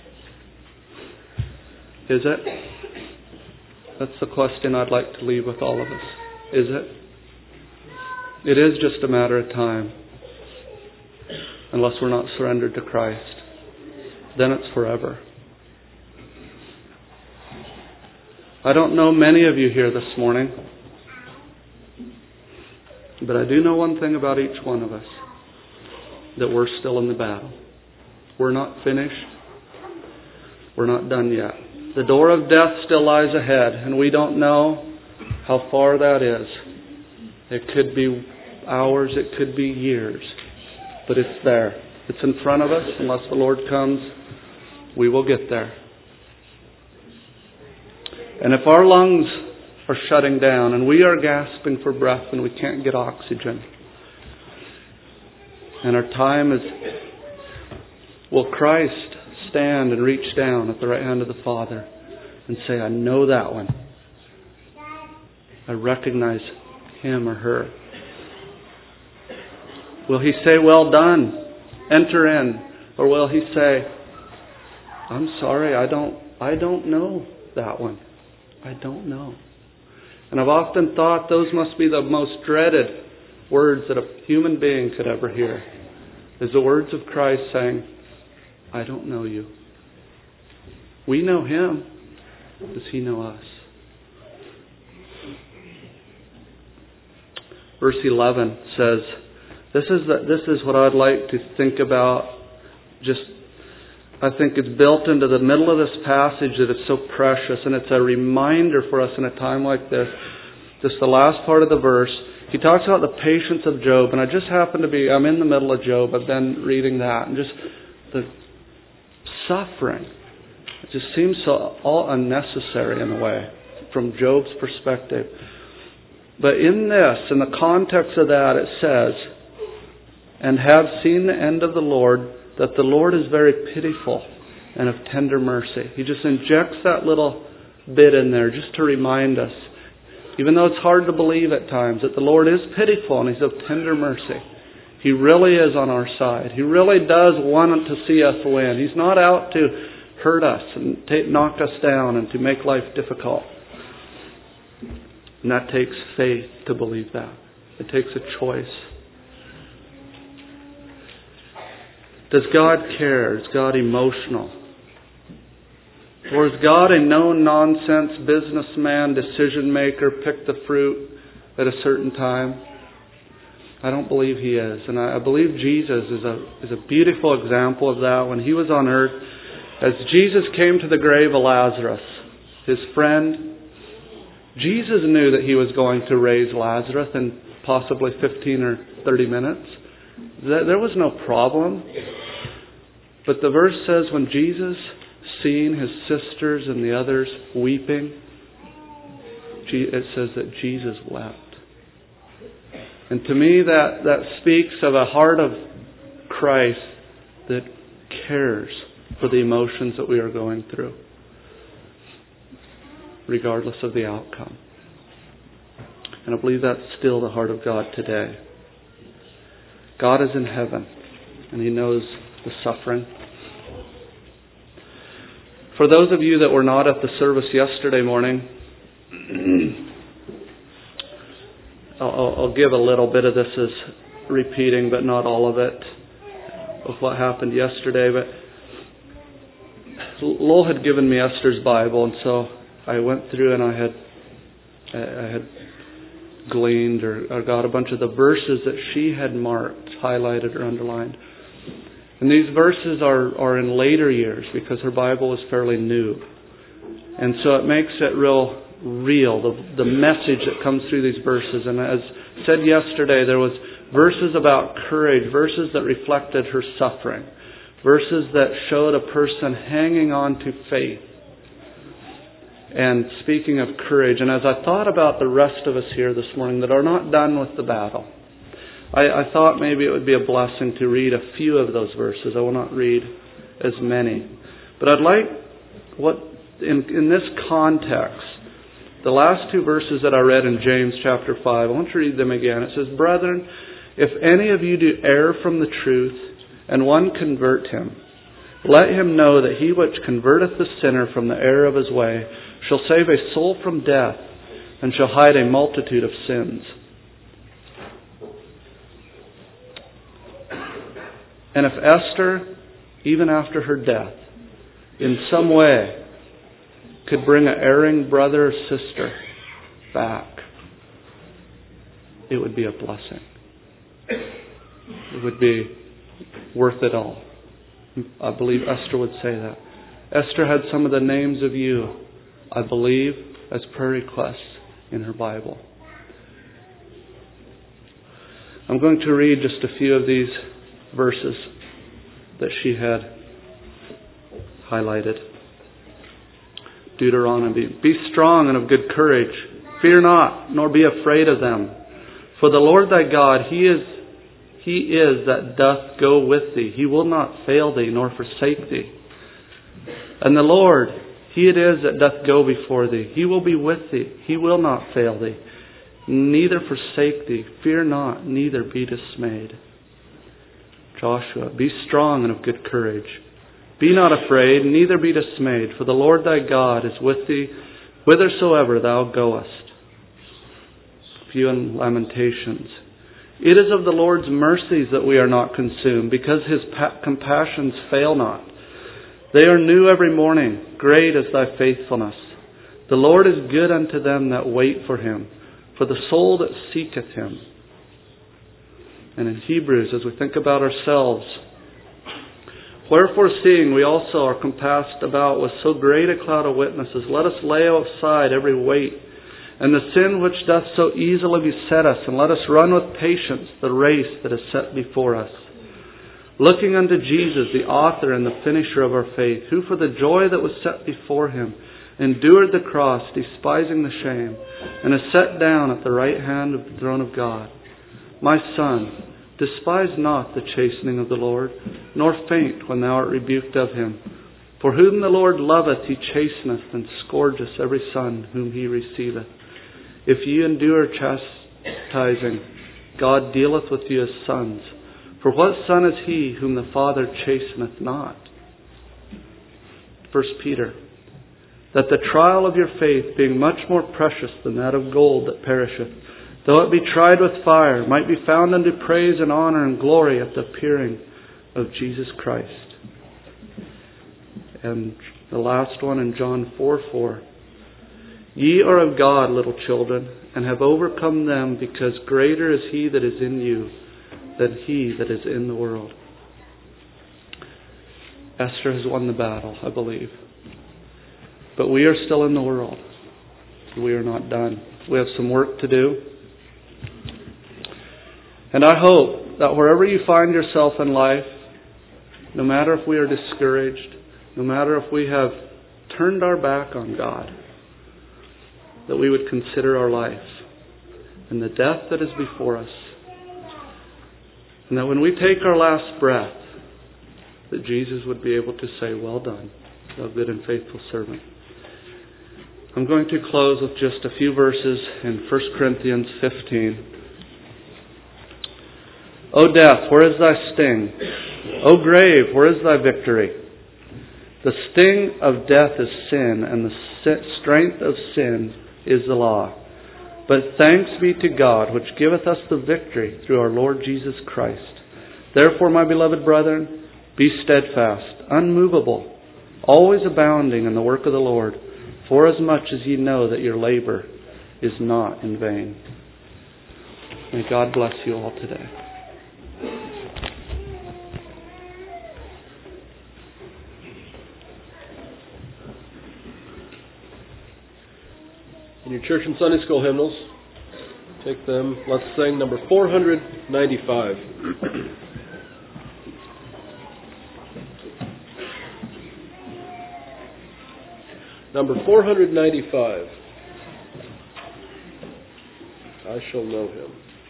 Is it? That's the question I'd like to leave with all of us. Is it? It is just a matter of time. Unless we're not surrendered to Christ. Then it's forever. I don't know many of you here this morning, but I do know one thing about each one of us, that we're still in the battle. We're not finished. We're not done yet. The door of death still lies ahead, and we don't know how far that is. It could be hours, it could be years, but it's there. It's in front of us. Unless the Lord comes, we will get there. And if our lungs are shutting down and we are gasping for breath and we can't get oxygen, and our time is, will Christ stand and reach down at the right hand of the Father and say, I know that one. I recognize him or her. Will he say, well done, enter in? Or will he say, I'm sorry, I don't I don't know that one. I don't know. And I've often thought those must be the most dreaded words that a human being could ever hear. Is the words of Christ saying, I don't know you. We know him. Does he know us? Verse eleven says This is the, this is what I'd like to think about. Just, I think it's built into the middle of this passage that it's so precious, and it's a reminder for us in a time like this. Just the last part of the verse. He talks about the patience of Job, and I just happen to be, I'm in the middle of Job. I've been reading that, and just the suffering. It just seems so all unnecessary in a way, from Job's perspective. But in this, in the context of that, it says, and have seen the end of the Lord, that the Lord is very pitiful and of tender mercy. He just injects that little bit in there just to remind us, even though it's hard to believe at times, that the Lord is pitiful and He's of tender mercy. He really is on our side. He really does want to see us win. He's not out to hurt us and take, knock us down and to make life difficult. And that takes faith to believe that. It takes a choice. Does God care? Is God emotional? Or is God a no-nonsense businessman, decision maker, pick the fruit at a certain time? I don't believe He is. And I believe Jesus is a, is a beautiful example of that. When He was on earth, as Jesus came to the grave of Lazarus, His friend, Jesus knew that He was going to raise Lazarus in possibly fifteen or thirty minutes. There was no problem. But the verse says when Jesus, seeing His sisters and the others weeping, it says that Jesus wept. And to me that, that speaks of a heart of Christ that cares for the emotions that we are going through, regardless of the outcome. And I believe that's still the heart of God today. God is in heaven, and He knows the suffering. For those of you that were not at the service yesterday morning, I'll, I'll give a little bit of this as repeating, but not all of it, of what happened yesterday. But Lowell had given me Esther's Bible, and so I went through and I had I had gleaned or, or got a bunch of the verses that she had marked, highlighted or underlined. And these verses are, are in later years because her Bible is fairly new. And so it makes it real real, the, the message that comes through these verses. And as said yesterday, there was verses about courage, verses that reflected her suffering, verses that showed a person hanging on to faith. And speaking of courage, and as I thought about the rest of us here this morning that are not done with the battle, I, I thought maybe it would be a blessing to read a few of those verses. I will not read as many. But I'd like, what in, in this context, the last two verses that I read in James chapter five, I want to read them again. It says, "Brethren, if any of you do err from the truth, and one convert him, let him know that he which converteth the sinner from the error of his way shall save a soul from death, and shall hide a multitude of sins." And if Esther, even after her death, in some way could bring an erring brother or sister back, it would be a blessing. It would be worth it all. I believe Esther would say that. Esther had some of the names of you, I believe, as prayer requests in her Bible. I'm going to read just a few of these verses that she had highlighted. Deuteronomy. "Be strong and of good courage. Fear not, nor be afraid of them. For the Lord thy God, He is He is that doth go with thee. He will not fail thee, nor forsake thee. And the Lord, He it is that doth go before thee. He will be with thee. He will not fail thee, neither forsake thee. Fear not, neither be dismayed." Joshua. "Be strong and of good courage. Be not afraid, neither be dismayed. For the Lord thy God is with thee, whithersoever thou goest." A few in Lamentations. "It is of the Lord's mercies that we are not consumed, because His pa- compassions fail not. They are new every morning. Great is thy faithfulness. The Lord is good unto them that wait for Him, for the soul that seeketh Him. And in Hebrews, as we think about ourselves, wherefore seeing we also are compassed about with so great a cloud of witnesses, let us lay aside every weight and the sin which doth so easily beset us, and let us run with patience the race that is set before us. Looking unto Jesus, the author and the finisher of our faith, who for the joy that was set before him endured the cross, despising the shame, and is set down at the right hand of the throne of God. My son, despise not the chastening of the Lord, nor faint when thou art rebuked of him. For whom the Lord loveth, he chasteneth, and scourgeth every son whom he receiveth. If ye endure chastising, God dealeth with you as sons. For what son is he whom the Father chasteneth not? First Peter, that the trial of your faith, being much more precious than that of gold that perisheth, though it be tried with fire, might be found unto praise and honor and glory at the appearing of Jesus Christ. And the last one in John four four. Ye are of God, little children, and have overcome them, because greater is he that is in you than he that is in the world. Esther has won the battle, I believe. But we are still in the world. We are not done. We have some work to do. And I hope that wherever you find yourself in life, no matter if we are discouraged, no matter if we have turned our back on God, that we would consider our life and the death that is before us. And that when we take our last breath, that Jesus would be able to say, well done, thou good and faithful servant. I'm going to close with just a few verses in First Corinthians fifteen. O death, where is thy sting? O grave, where is thy victory? The sting of death is sin, and the strength of sin is the law. But thanks be to God, which giveth us the victory through our Lord Jesus Christ. Therefore, my beloved brethren, be steadfast, unmovable, always abounding in the work of the Lord, forasmuch as ye know that your labor is not in vain. May God bless you all today. In your church and Sunday school hymnals, take them. Let's sing number four ninety-five. Number four ninety-five. I shall know him.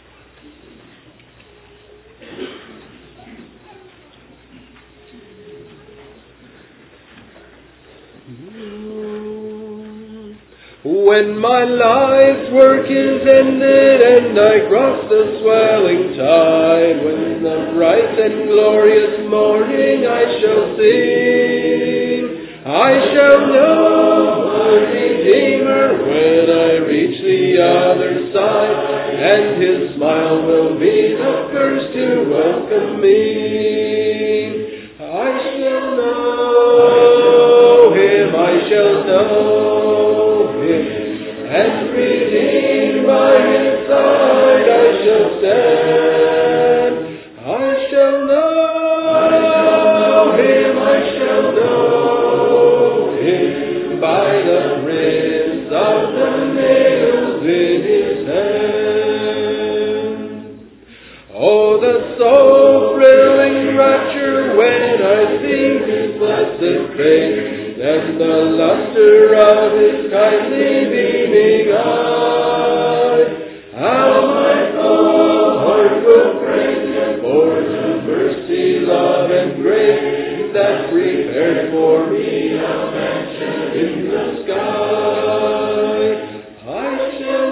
When my life's work is ended and I cross the swelling tide, when the bright and glorious morning I shall sing, I shall know my Redeemer when I reach the other side, and His smile will be the first to welcome me. I shall know Him, I shall know Him, and redeemed by His side I shall stand. I shall know Him, I shall know Him, by the prints of the nails in His hand. Oh, the soul-thrilling rapture when I see His blessed face, and the luster of His kindly beaming eye. How my full heart will praise Him for the mercy, love, and grace that prepared for me a mansion in the sky. I shall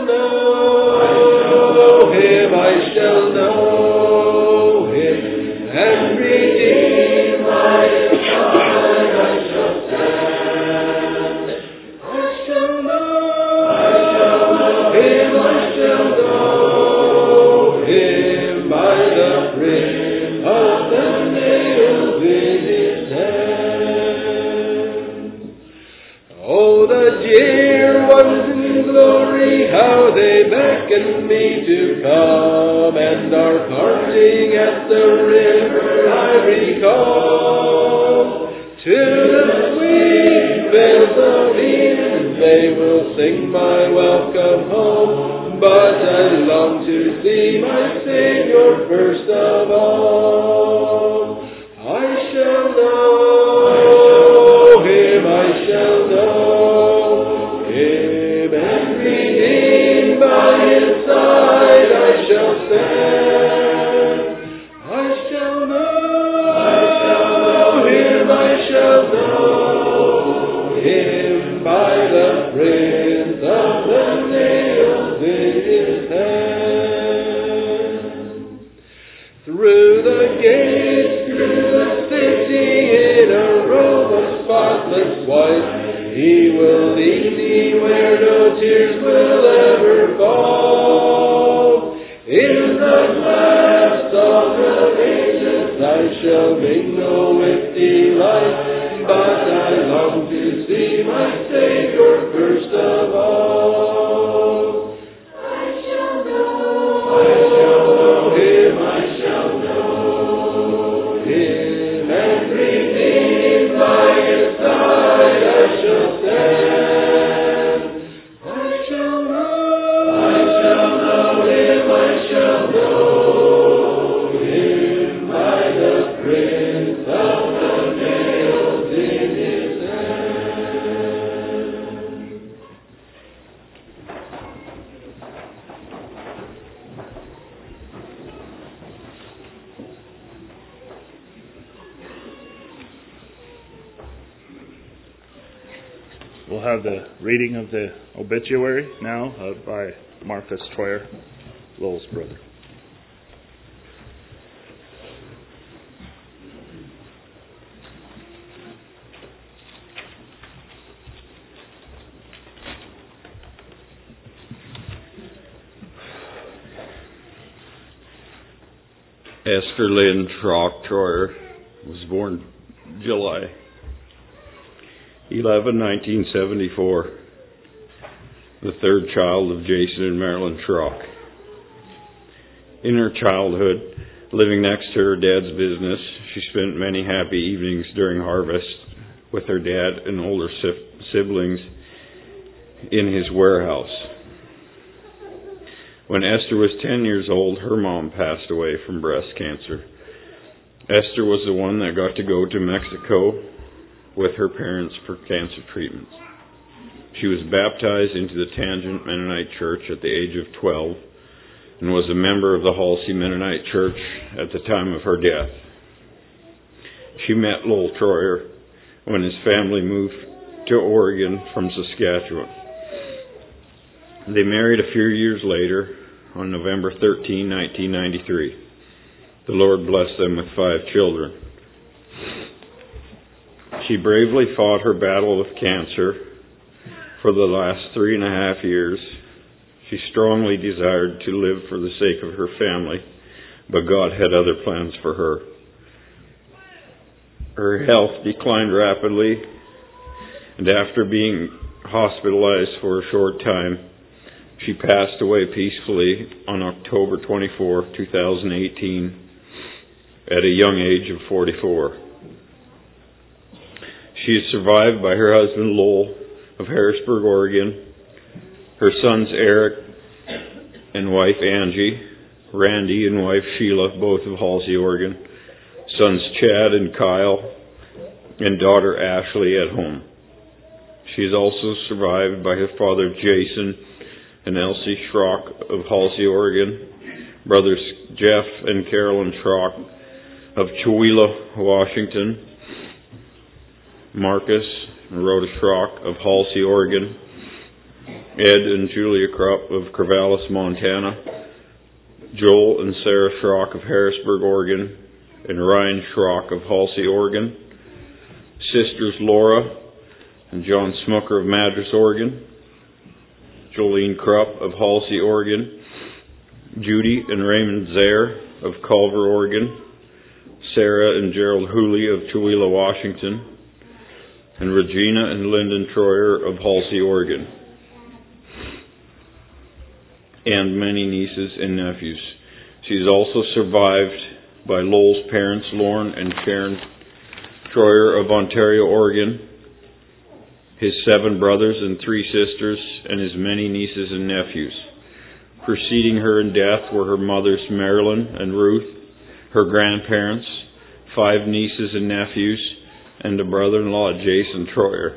know Him, I shall know Him, and redeem my side I shall stand. I shall know Him, I shall know Him, by the print of the nails in His hand. Oh, the dear ones in glory, how they beckon me to come, and are parted sailing at the river I recall. To the sweet bells of Eden they will sing my welcome home. But I long to see my Savior first of all. I shall know Him, I shall know Him, and redeemed by His side I shall stand. I shall know, I shall know Him, I shall know Him by the prints of the nails in His hand. Through the gates, through the city, in a robe of spotless white, He will lead me where no tears will ever fall. In the glad song of ages I shall mingle with delight, but I long to see my Savior first of all. I shall know, I shall know Him, I shall know Him, and redeemed by His side I shall stand. I shall know, I shall know Him, I shall know Him by the prints of the nails in His hand. We'll have the reading of the obituary now uh, by Marcus Troyer, Lowell's brother. Esther Lynn Schrock Troyer was born July eleventh, nineteen seventy-four, the third child of Jason and Marilyn Schrock. In her childhood, living next to her dad's business, she spent many happy evenings during harvest with her dad and older siblings in his warehouse. When Esther was ten years old, her mom passed away from breast cancer. Esther was the one that got to go to Mexico with her parents for cancer treatments. She was baptized into the Tangent Mennonite Church at the age of twelve and was a member of the Halsey Mennonite Church at the time of her death. She met Lowell Troyer when his family moved to Oregon from Saskatchewan. They married a few years later on November thirteenth, nineteen ninety-three. The Lord blessed them with five children. She bravely fought her battle with cancer for the last three and a half years. She strongly desired to live for the sake of her family, but God had other plans for her. Her health declined rapidly, and after being hospitalized for a short time, she passed away peacefully on October twenty-fourth, twenty eighteen, at a young age of forty-four. She is survived by her husband Lowell of Harrisburg, Oregon, her sons Eric and wife Angie, Randy and wife Sheila, both of Halsey, Oregon, sons Chad and Kyle, and daughter Ashley at home. She is also survived by her father Jason and Elsie Schrock of Halsey, Oregon, brothers Jeff and Carolyn Schrock of Chewelah, Washington, Marcus and Rhoda Schrock of Halsey, Oregon, Ed and Julia Krupp of Corvallis, Montana, Joel and Sarah Schrock of Harrisburg, Oregon, and Ryan Schrock of Halsey, Oregon, sisters Laura and John Smucker of Madras, Oregon, Jolene Krupp of Halsey, Oregon, Judy and Raymond Zaire of Culver, Oregon, Sarah and Gerald Hooley of Chewelah, Washington, and Regina and Lyndon Troyer of Halsey, Oregon, and many nieces and nephews. She is also survived by Lowell's parents, Lauren and Sharon Troyer of Ontario, Oregon, his seven brothers and three sisters, and his many nieces and nephews. Preceding her in death were her mothers, Marilyn and Ruth, her grandparents, five nieces and nephews, and a brother-in-law, Jason Troyer.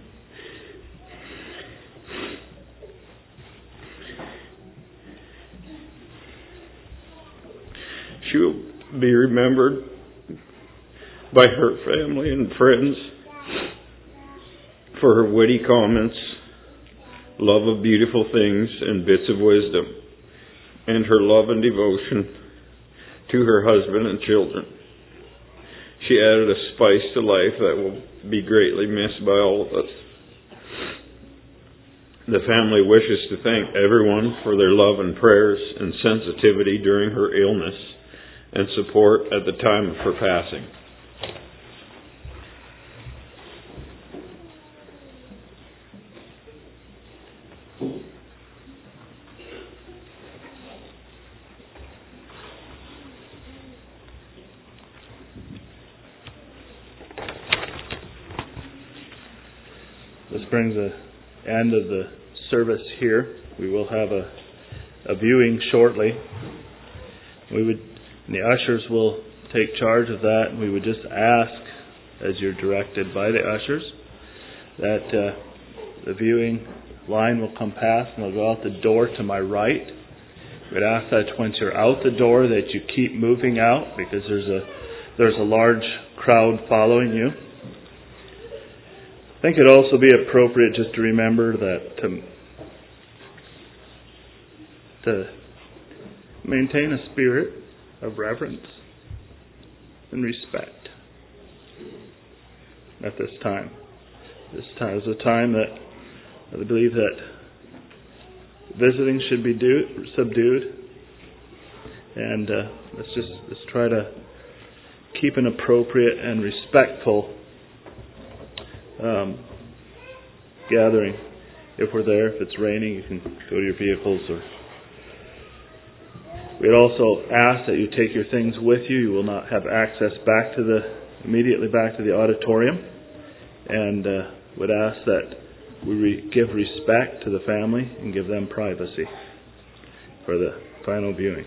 She will be remembered by her family and friends for her witty comments, love of beautiful things and bits of wisdom, and her love and devotion to her husband and children. She added a spice to life that will be greatly missed by all of us. The family wishes to thank everyone for their love and prayers and sensitivity during her illness and support at the time of her passing. This brings the end of the service here. We will have a, a viewing shortly. We would, the ushers will take charge of that, and we would just ask, as you're directed by the ushers, that uh, the viewing line will come past and they'll go out the door to my right. We'd ask that once you're out the door that you keep moving out, because there's a there's a large crowd following you. I think it'd also be appropriate just to remember that to, to maintain a spirit of reverence and respect at this time. This time is a time that I believe that visiting should be do, subdued, and uh, let's just let's try to keep an appropriate and respectful Um, gathering. If we're there, if it's raining, you can go to your vehicles. Or we'd also ask that you take your things with you. You will not have access back to the immediately back to the auditorium, and uh, would ask that we re- give respect to the family and give them privacy for the final viewing.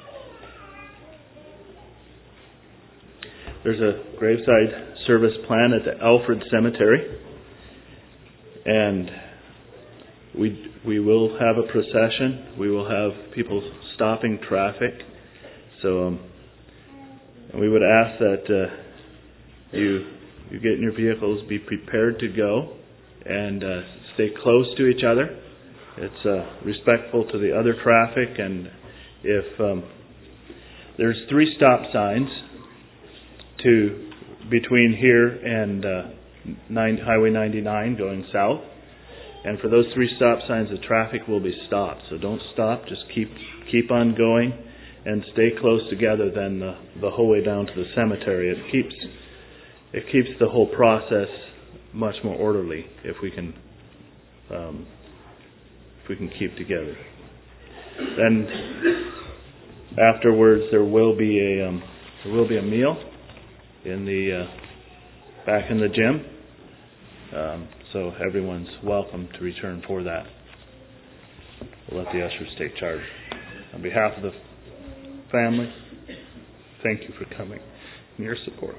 There's a graveside service plan at the Alfred Cemetery, and we we will have a procession. We will have people stopping traffic. So um, and we would ask that uh, you you get in your vehicles, be prepared to go, and uh, stay close to each other. It's uh, respectful to the other traffic, and if um, there's three stop signs to between here and uh, nine, Highway ninety-nine going south. And for those three stop signs, the traffic will be stopped. So don't stop. Just keep keep on going and stay close together then the, the whole way down to the cemetery. It keeps it keeps the whole process much more orderly if we can um, if we can keep together. Then afterwards, there will be a um, there will be a meal in the uh, back in the gym, um, so everyone's welcome to return for that. We'll let the ushers take charge. On behalf of the family, thank you for coming and your support.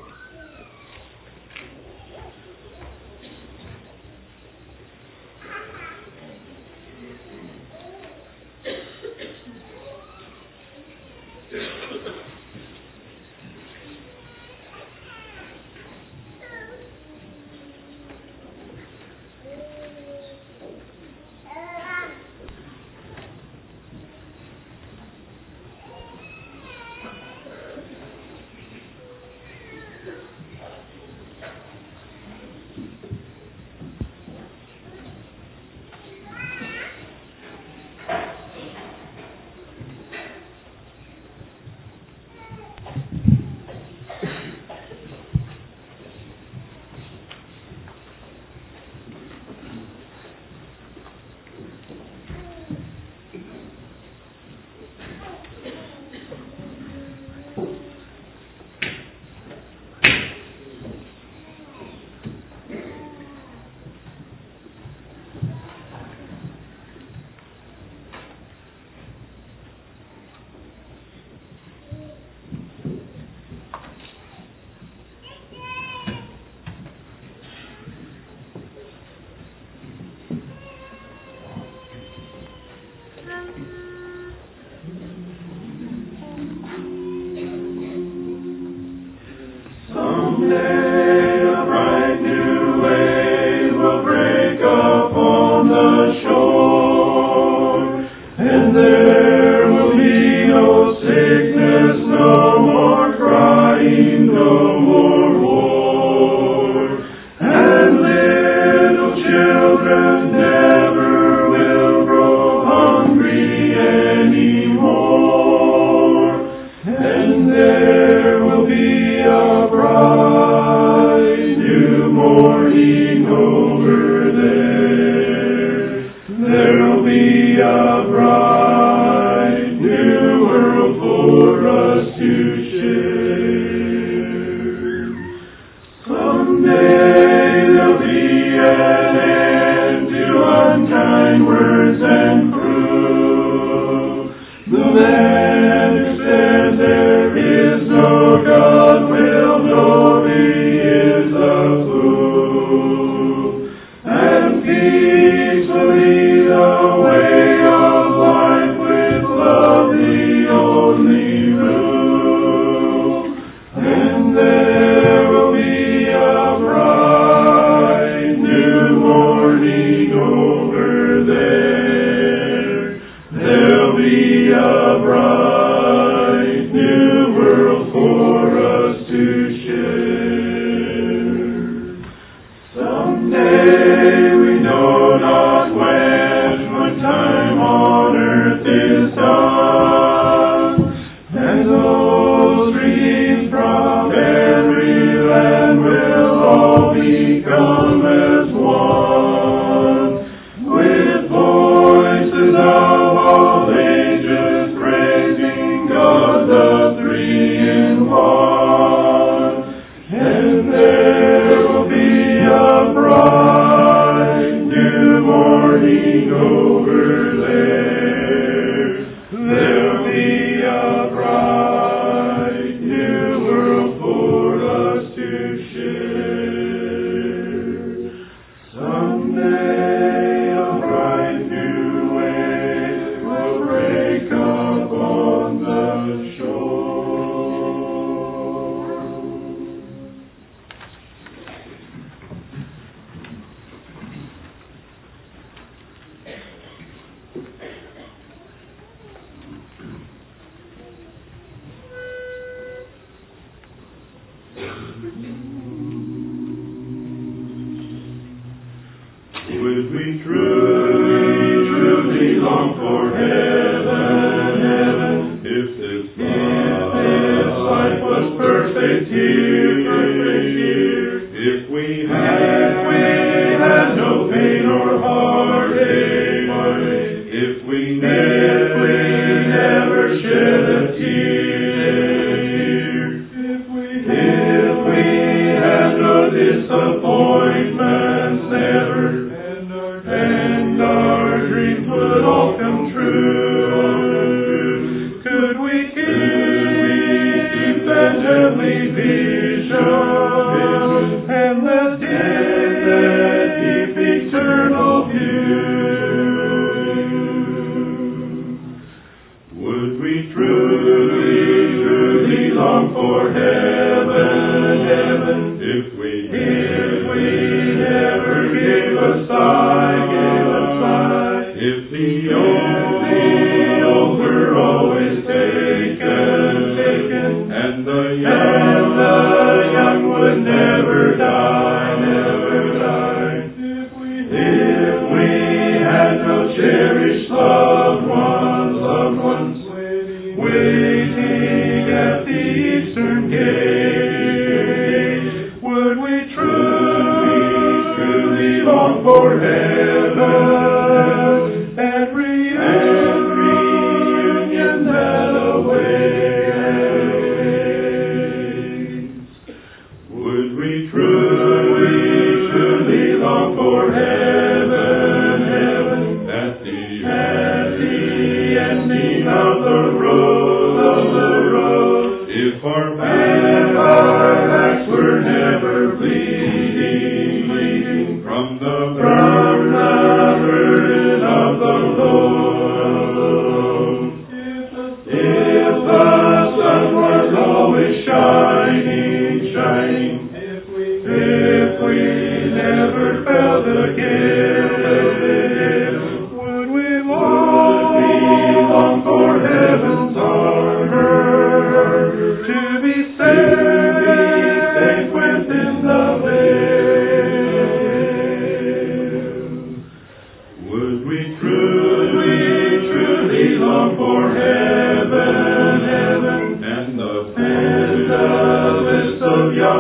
Shining, shining.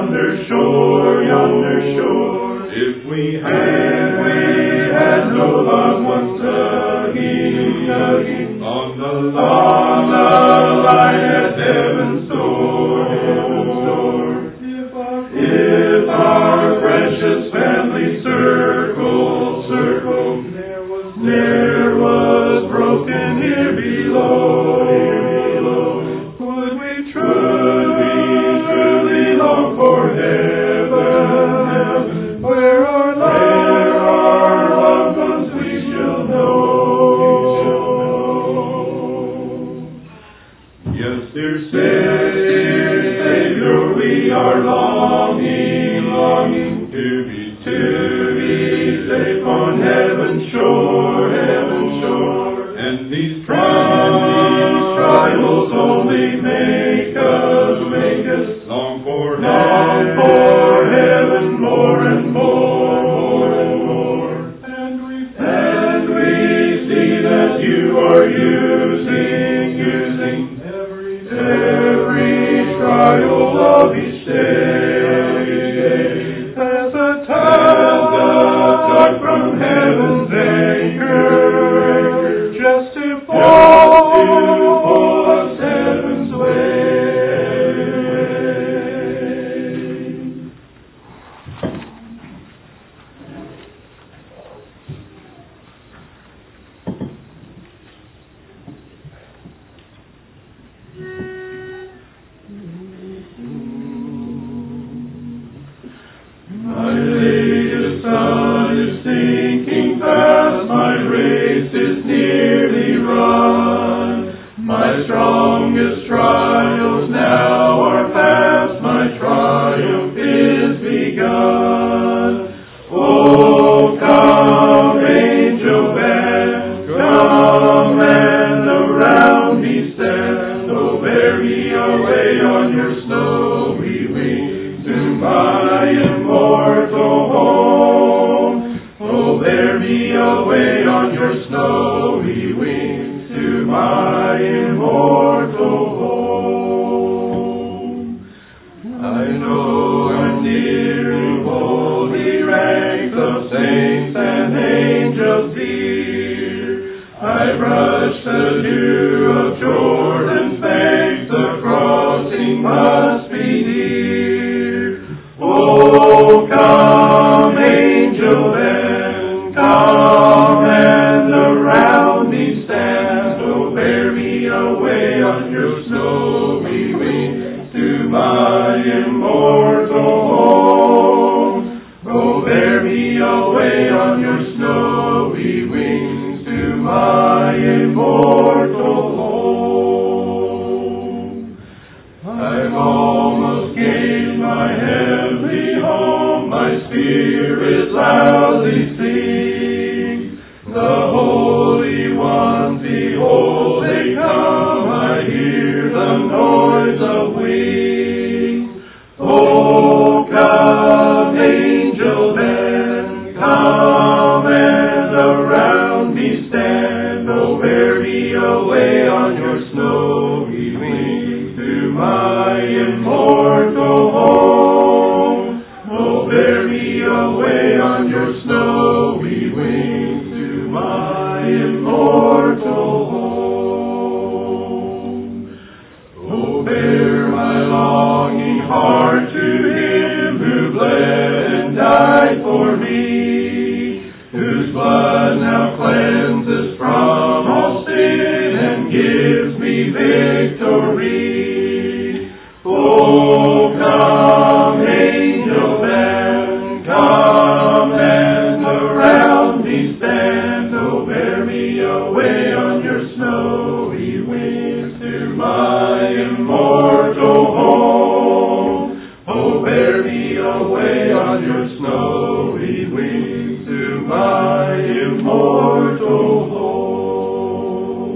yonder shore, yonder shore. If we had, we had no loved ones tugging, tugging on the on the line at heaven's door, heaven's door. If our, if our precious family circle, circle, there was, there was broken here below, here below. Would we truly, truly long for heaven, where our loved ones we shall know? Yes, dear Savior, we are longing, longing to be, to be safe on heaven's shore, heaven's shore. And these trials only make us, make us long for long for heaven more and more, more and more. And we, and we see that you are using, using every, every trial of each day as a tug from heaven's anchor, just to pull, pull us heaven's way. My latest sun is sinking fast, my race is nearly run. My strongest trials now are past, my triumph is begun. Oh, come, angel band, come and around me stand. Oh, bear me away on your snowy wings to my immortal home. Oh, bear me away on your snowy wings to my immortal home. I know I'm nearing holy ranks of saints and angels dear. I brush the dew of Jordan's banks, the crossing must be near. Oh, come, angel band, come and around me stand. Oh, bear me away on your snowy wings to my immortal home. Oh, bear me away on your snowy wings to my immortal home. I've almost gained my heavenly home, my spirit loudly sings. The holy ones, behold, they come, I hear the noise of wings. Oh, come, angel band, come and around me stand. Oh, bear me away on your snowy wings to my immortal home. Oh, bear me away on your snowy wings to my immortal home. Oh, bear my longing heart to him who bled and died for me, whose blood now cleanses from all sin and gives me victory. Oh, come, angel band, come and around me stand. Oh, bear me away on your snowy wings to my immortal home. Oh, bear me away on your snowy wings to my immortal home.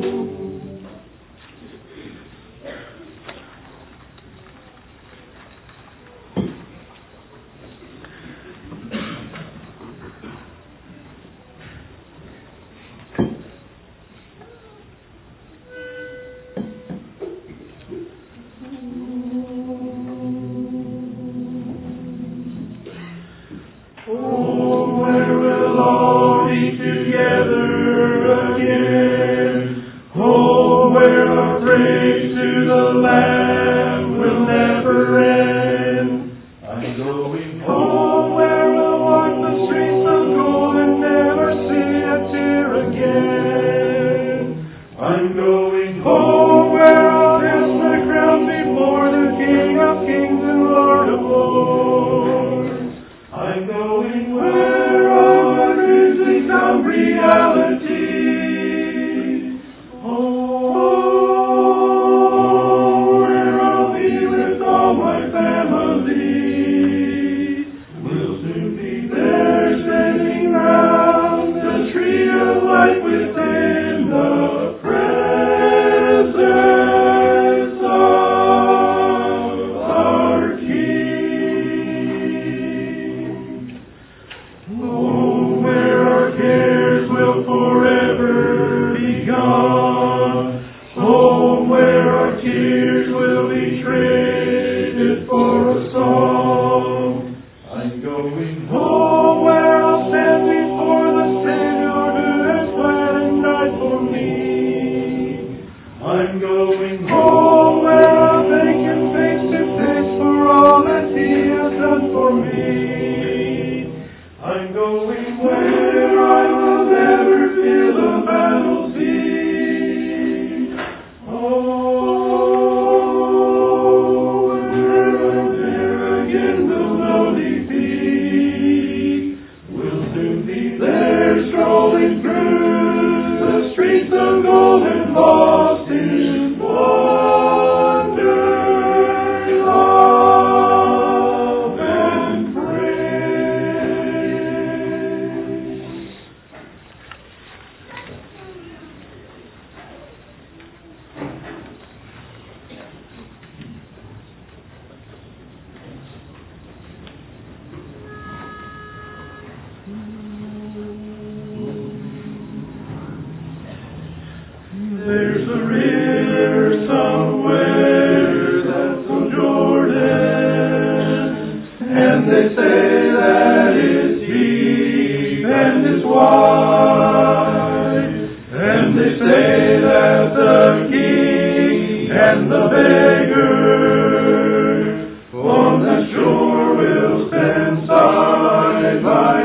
a river somewhere that's the Jordan, and they say that it's deep and it's wide, and they say that the king and the beggar on that shore will stand side by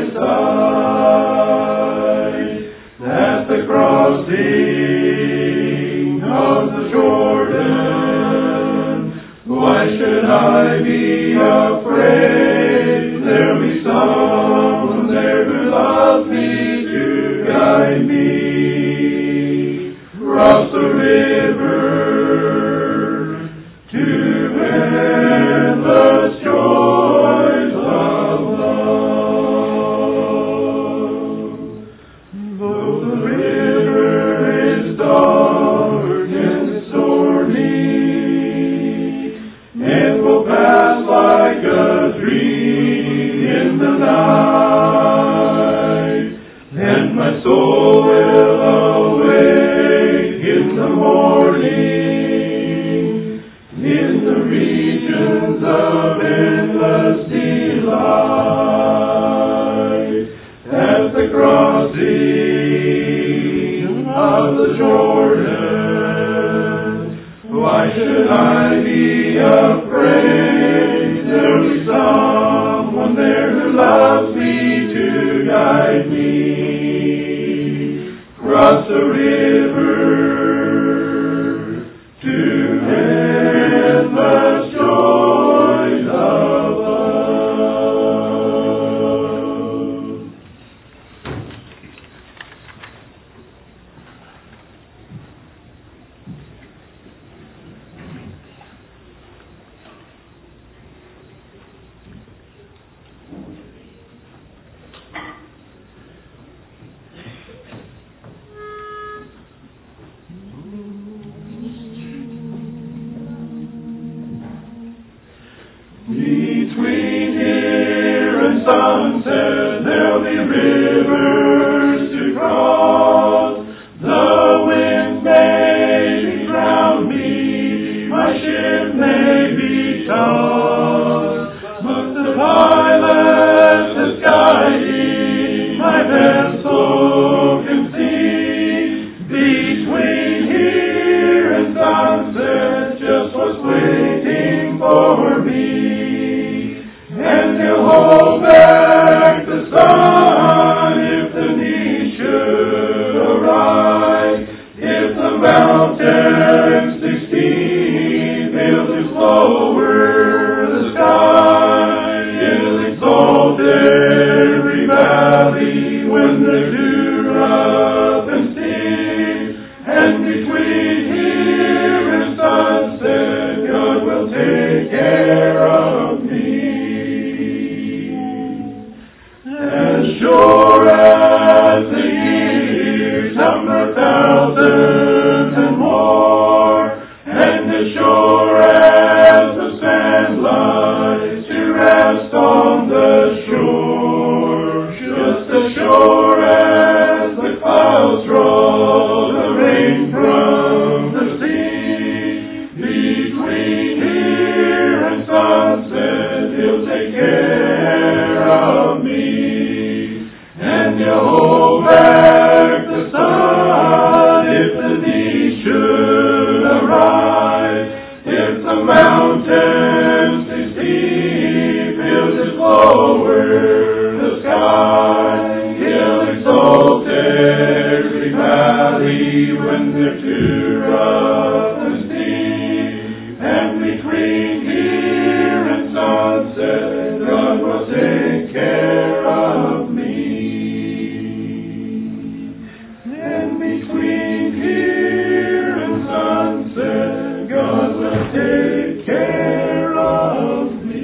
side at the crossing of the Jordan. Why should I be afraid? There'll be someone there who loves me to guide me. Cross the river to endless joys of love. Though the river is dark and stormy, it will pass like a dream in the night, and my soul will awake in the morning, in the regions of endless delight, at the crossing of the Jordan. Why should I be afraid? There'll be someone there who loves me to guide me. Cross the river to endless joys of love. Between here and sunset, there'll be rivers to cross. The wind may drown me, my ship may be tossed, but the pilot that's guiding my vessel can see. Between here and sunset, just what's waiting for me. And he'll hold back the sun if the need should arise. If the mountains sixteen fail to lower the sky, he'll exalt every valley when the dew up and sing. And between here and sunset, God will take care of me. As sure as the years number thousands and more, and as sure as the sand lies to rest on the shore, just as sure as the clouds draw the rain from the sea, between here and sunset, he'll take care of me. And you'll hold back the sun if the need should arise. If the mountains they steep, he'll just lower the sky. He'll exalt every valley when they're too rough and steep. And between here and sunset, God will take care of me. And between here and sunset, God will take care of me.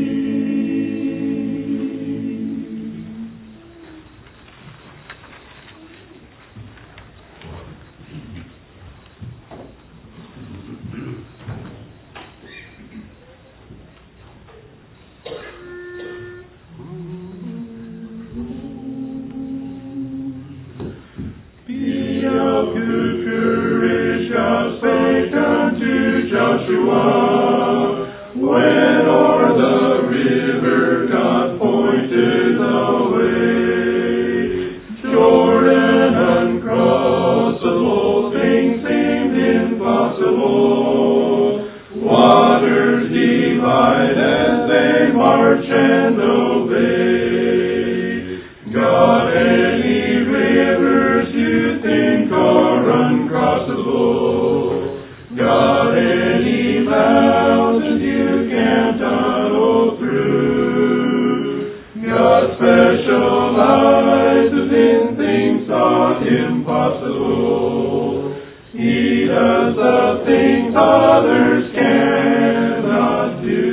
Joshua, when o'er the river God pointed the way. Jordan uncrossable, things seemed impossible. Waters divide as they march and obey. God, any rivers you think are uncrossable. God, any mountains you can't tunnel through. God specializes in things thought impossible. He does the things others cannot do.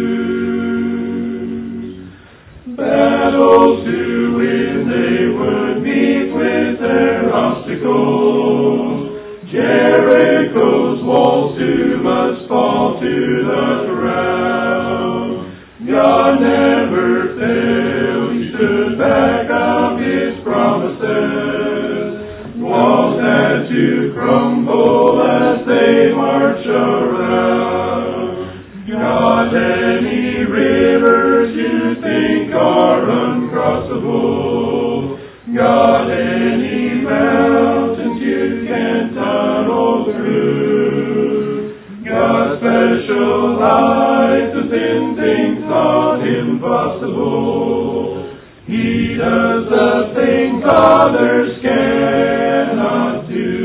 Battles to win they would meet with their obstacles. Jericho's walls too must fall to the ground. God never failed, He stood back of His promises. Walls had to crumble as they march around. God, any rivers you think are uncrossable. God, any mountains you can't tunnel through. God specializes in things thought impossible. He does the things others cannot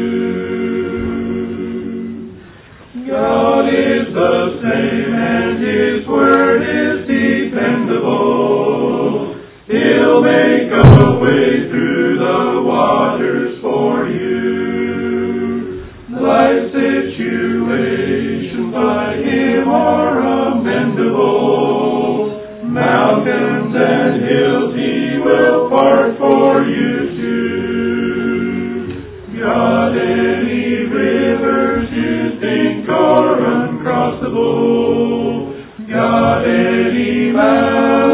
do. God is the same and His word is dependable. He'll make a way through the waters for you. Life situations by Him are amendable. Mountains and hills He will part for you too. God, any rivers you think are uncrossable. God, any mountains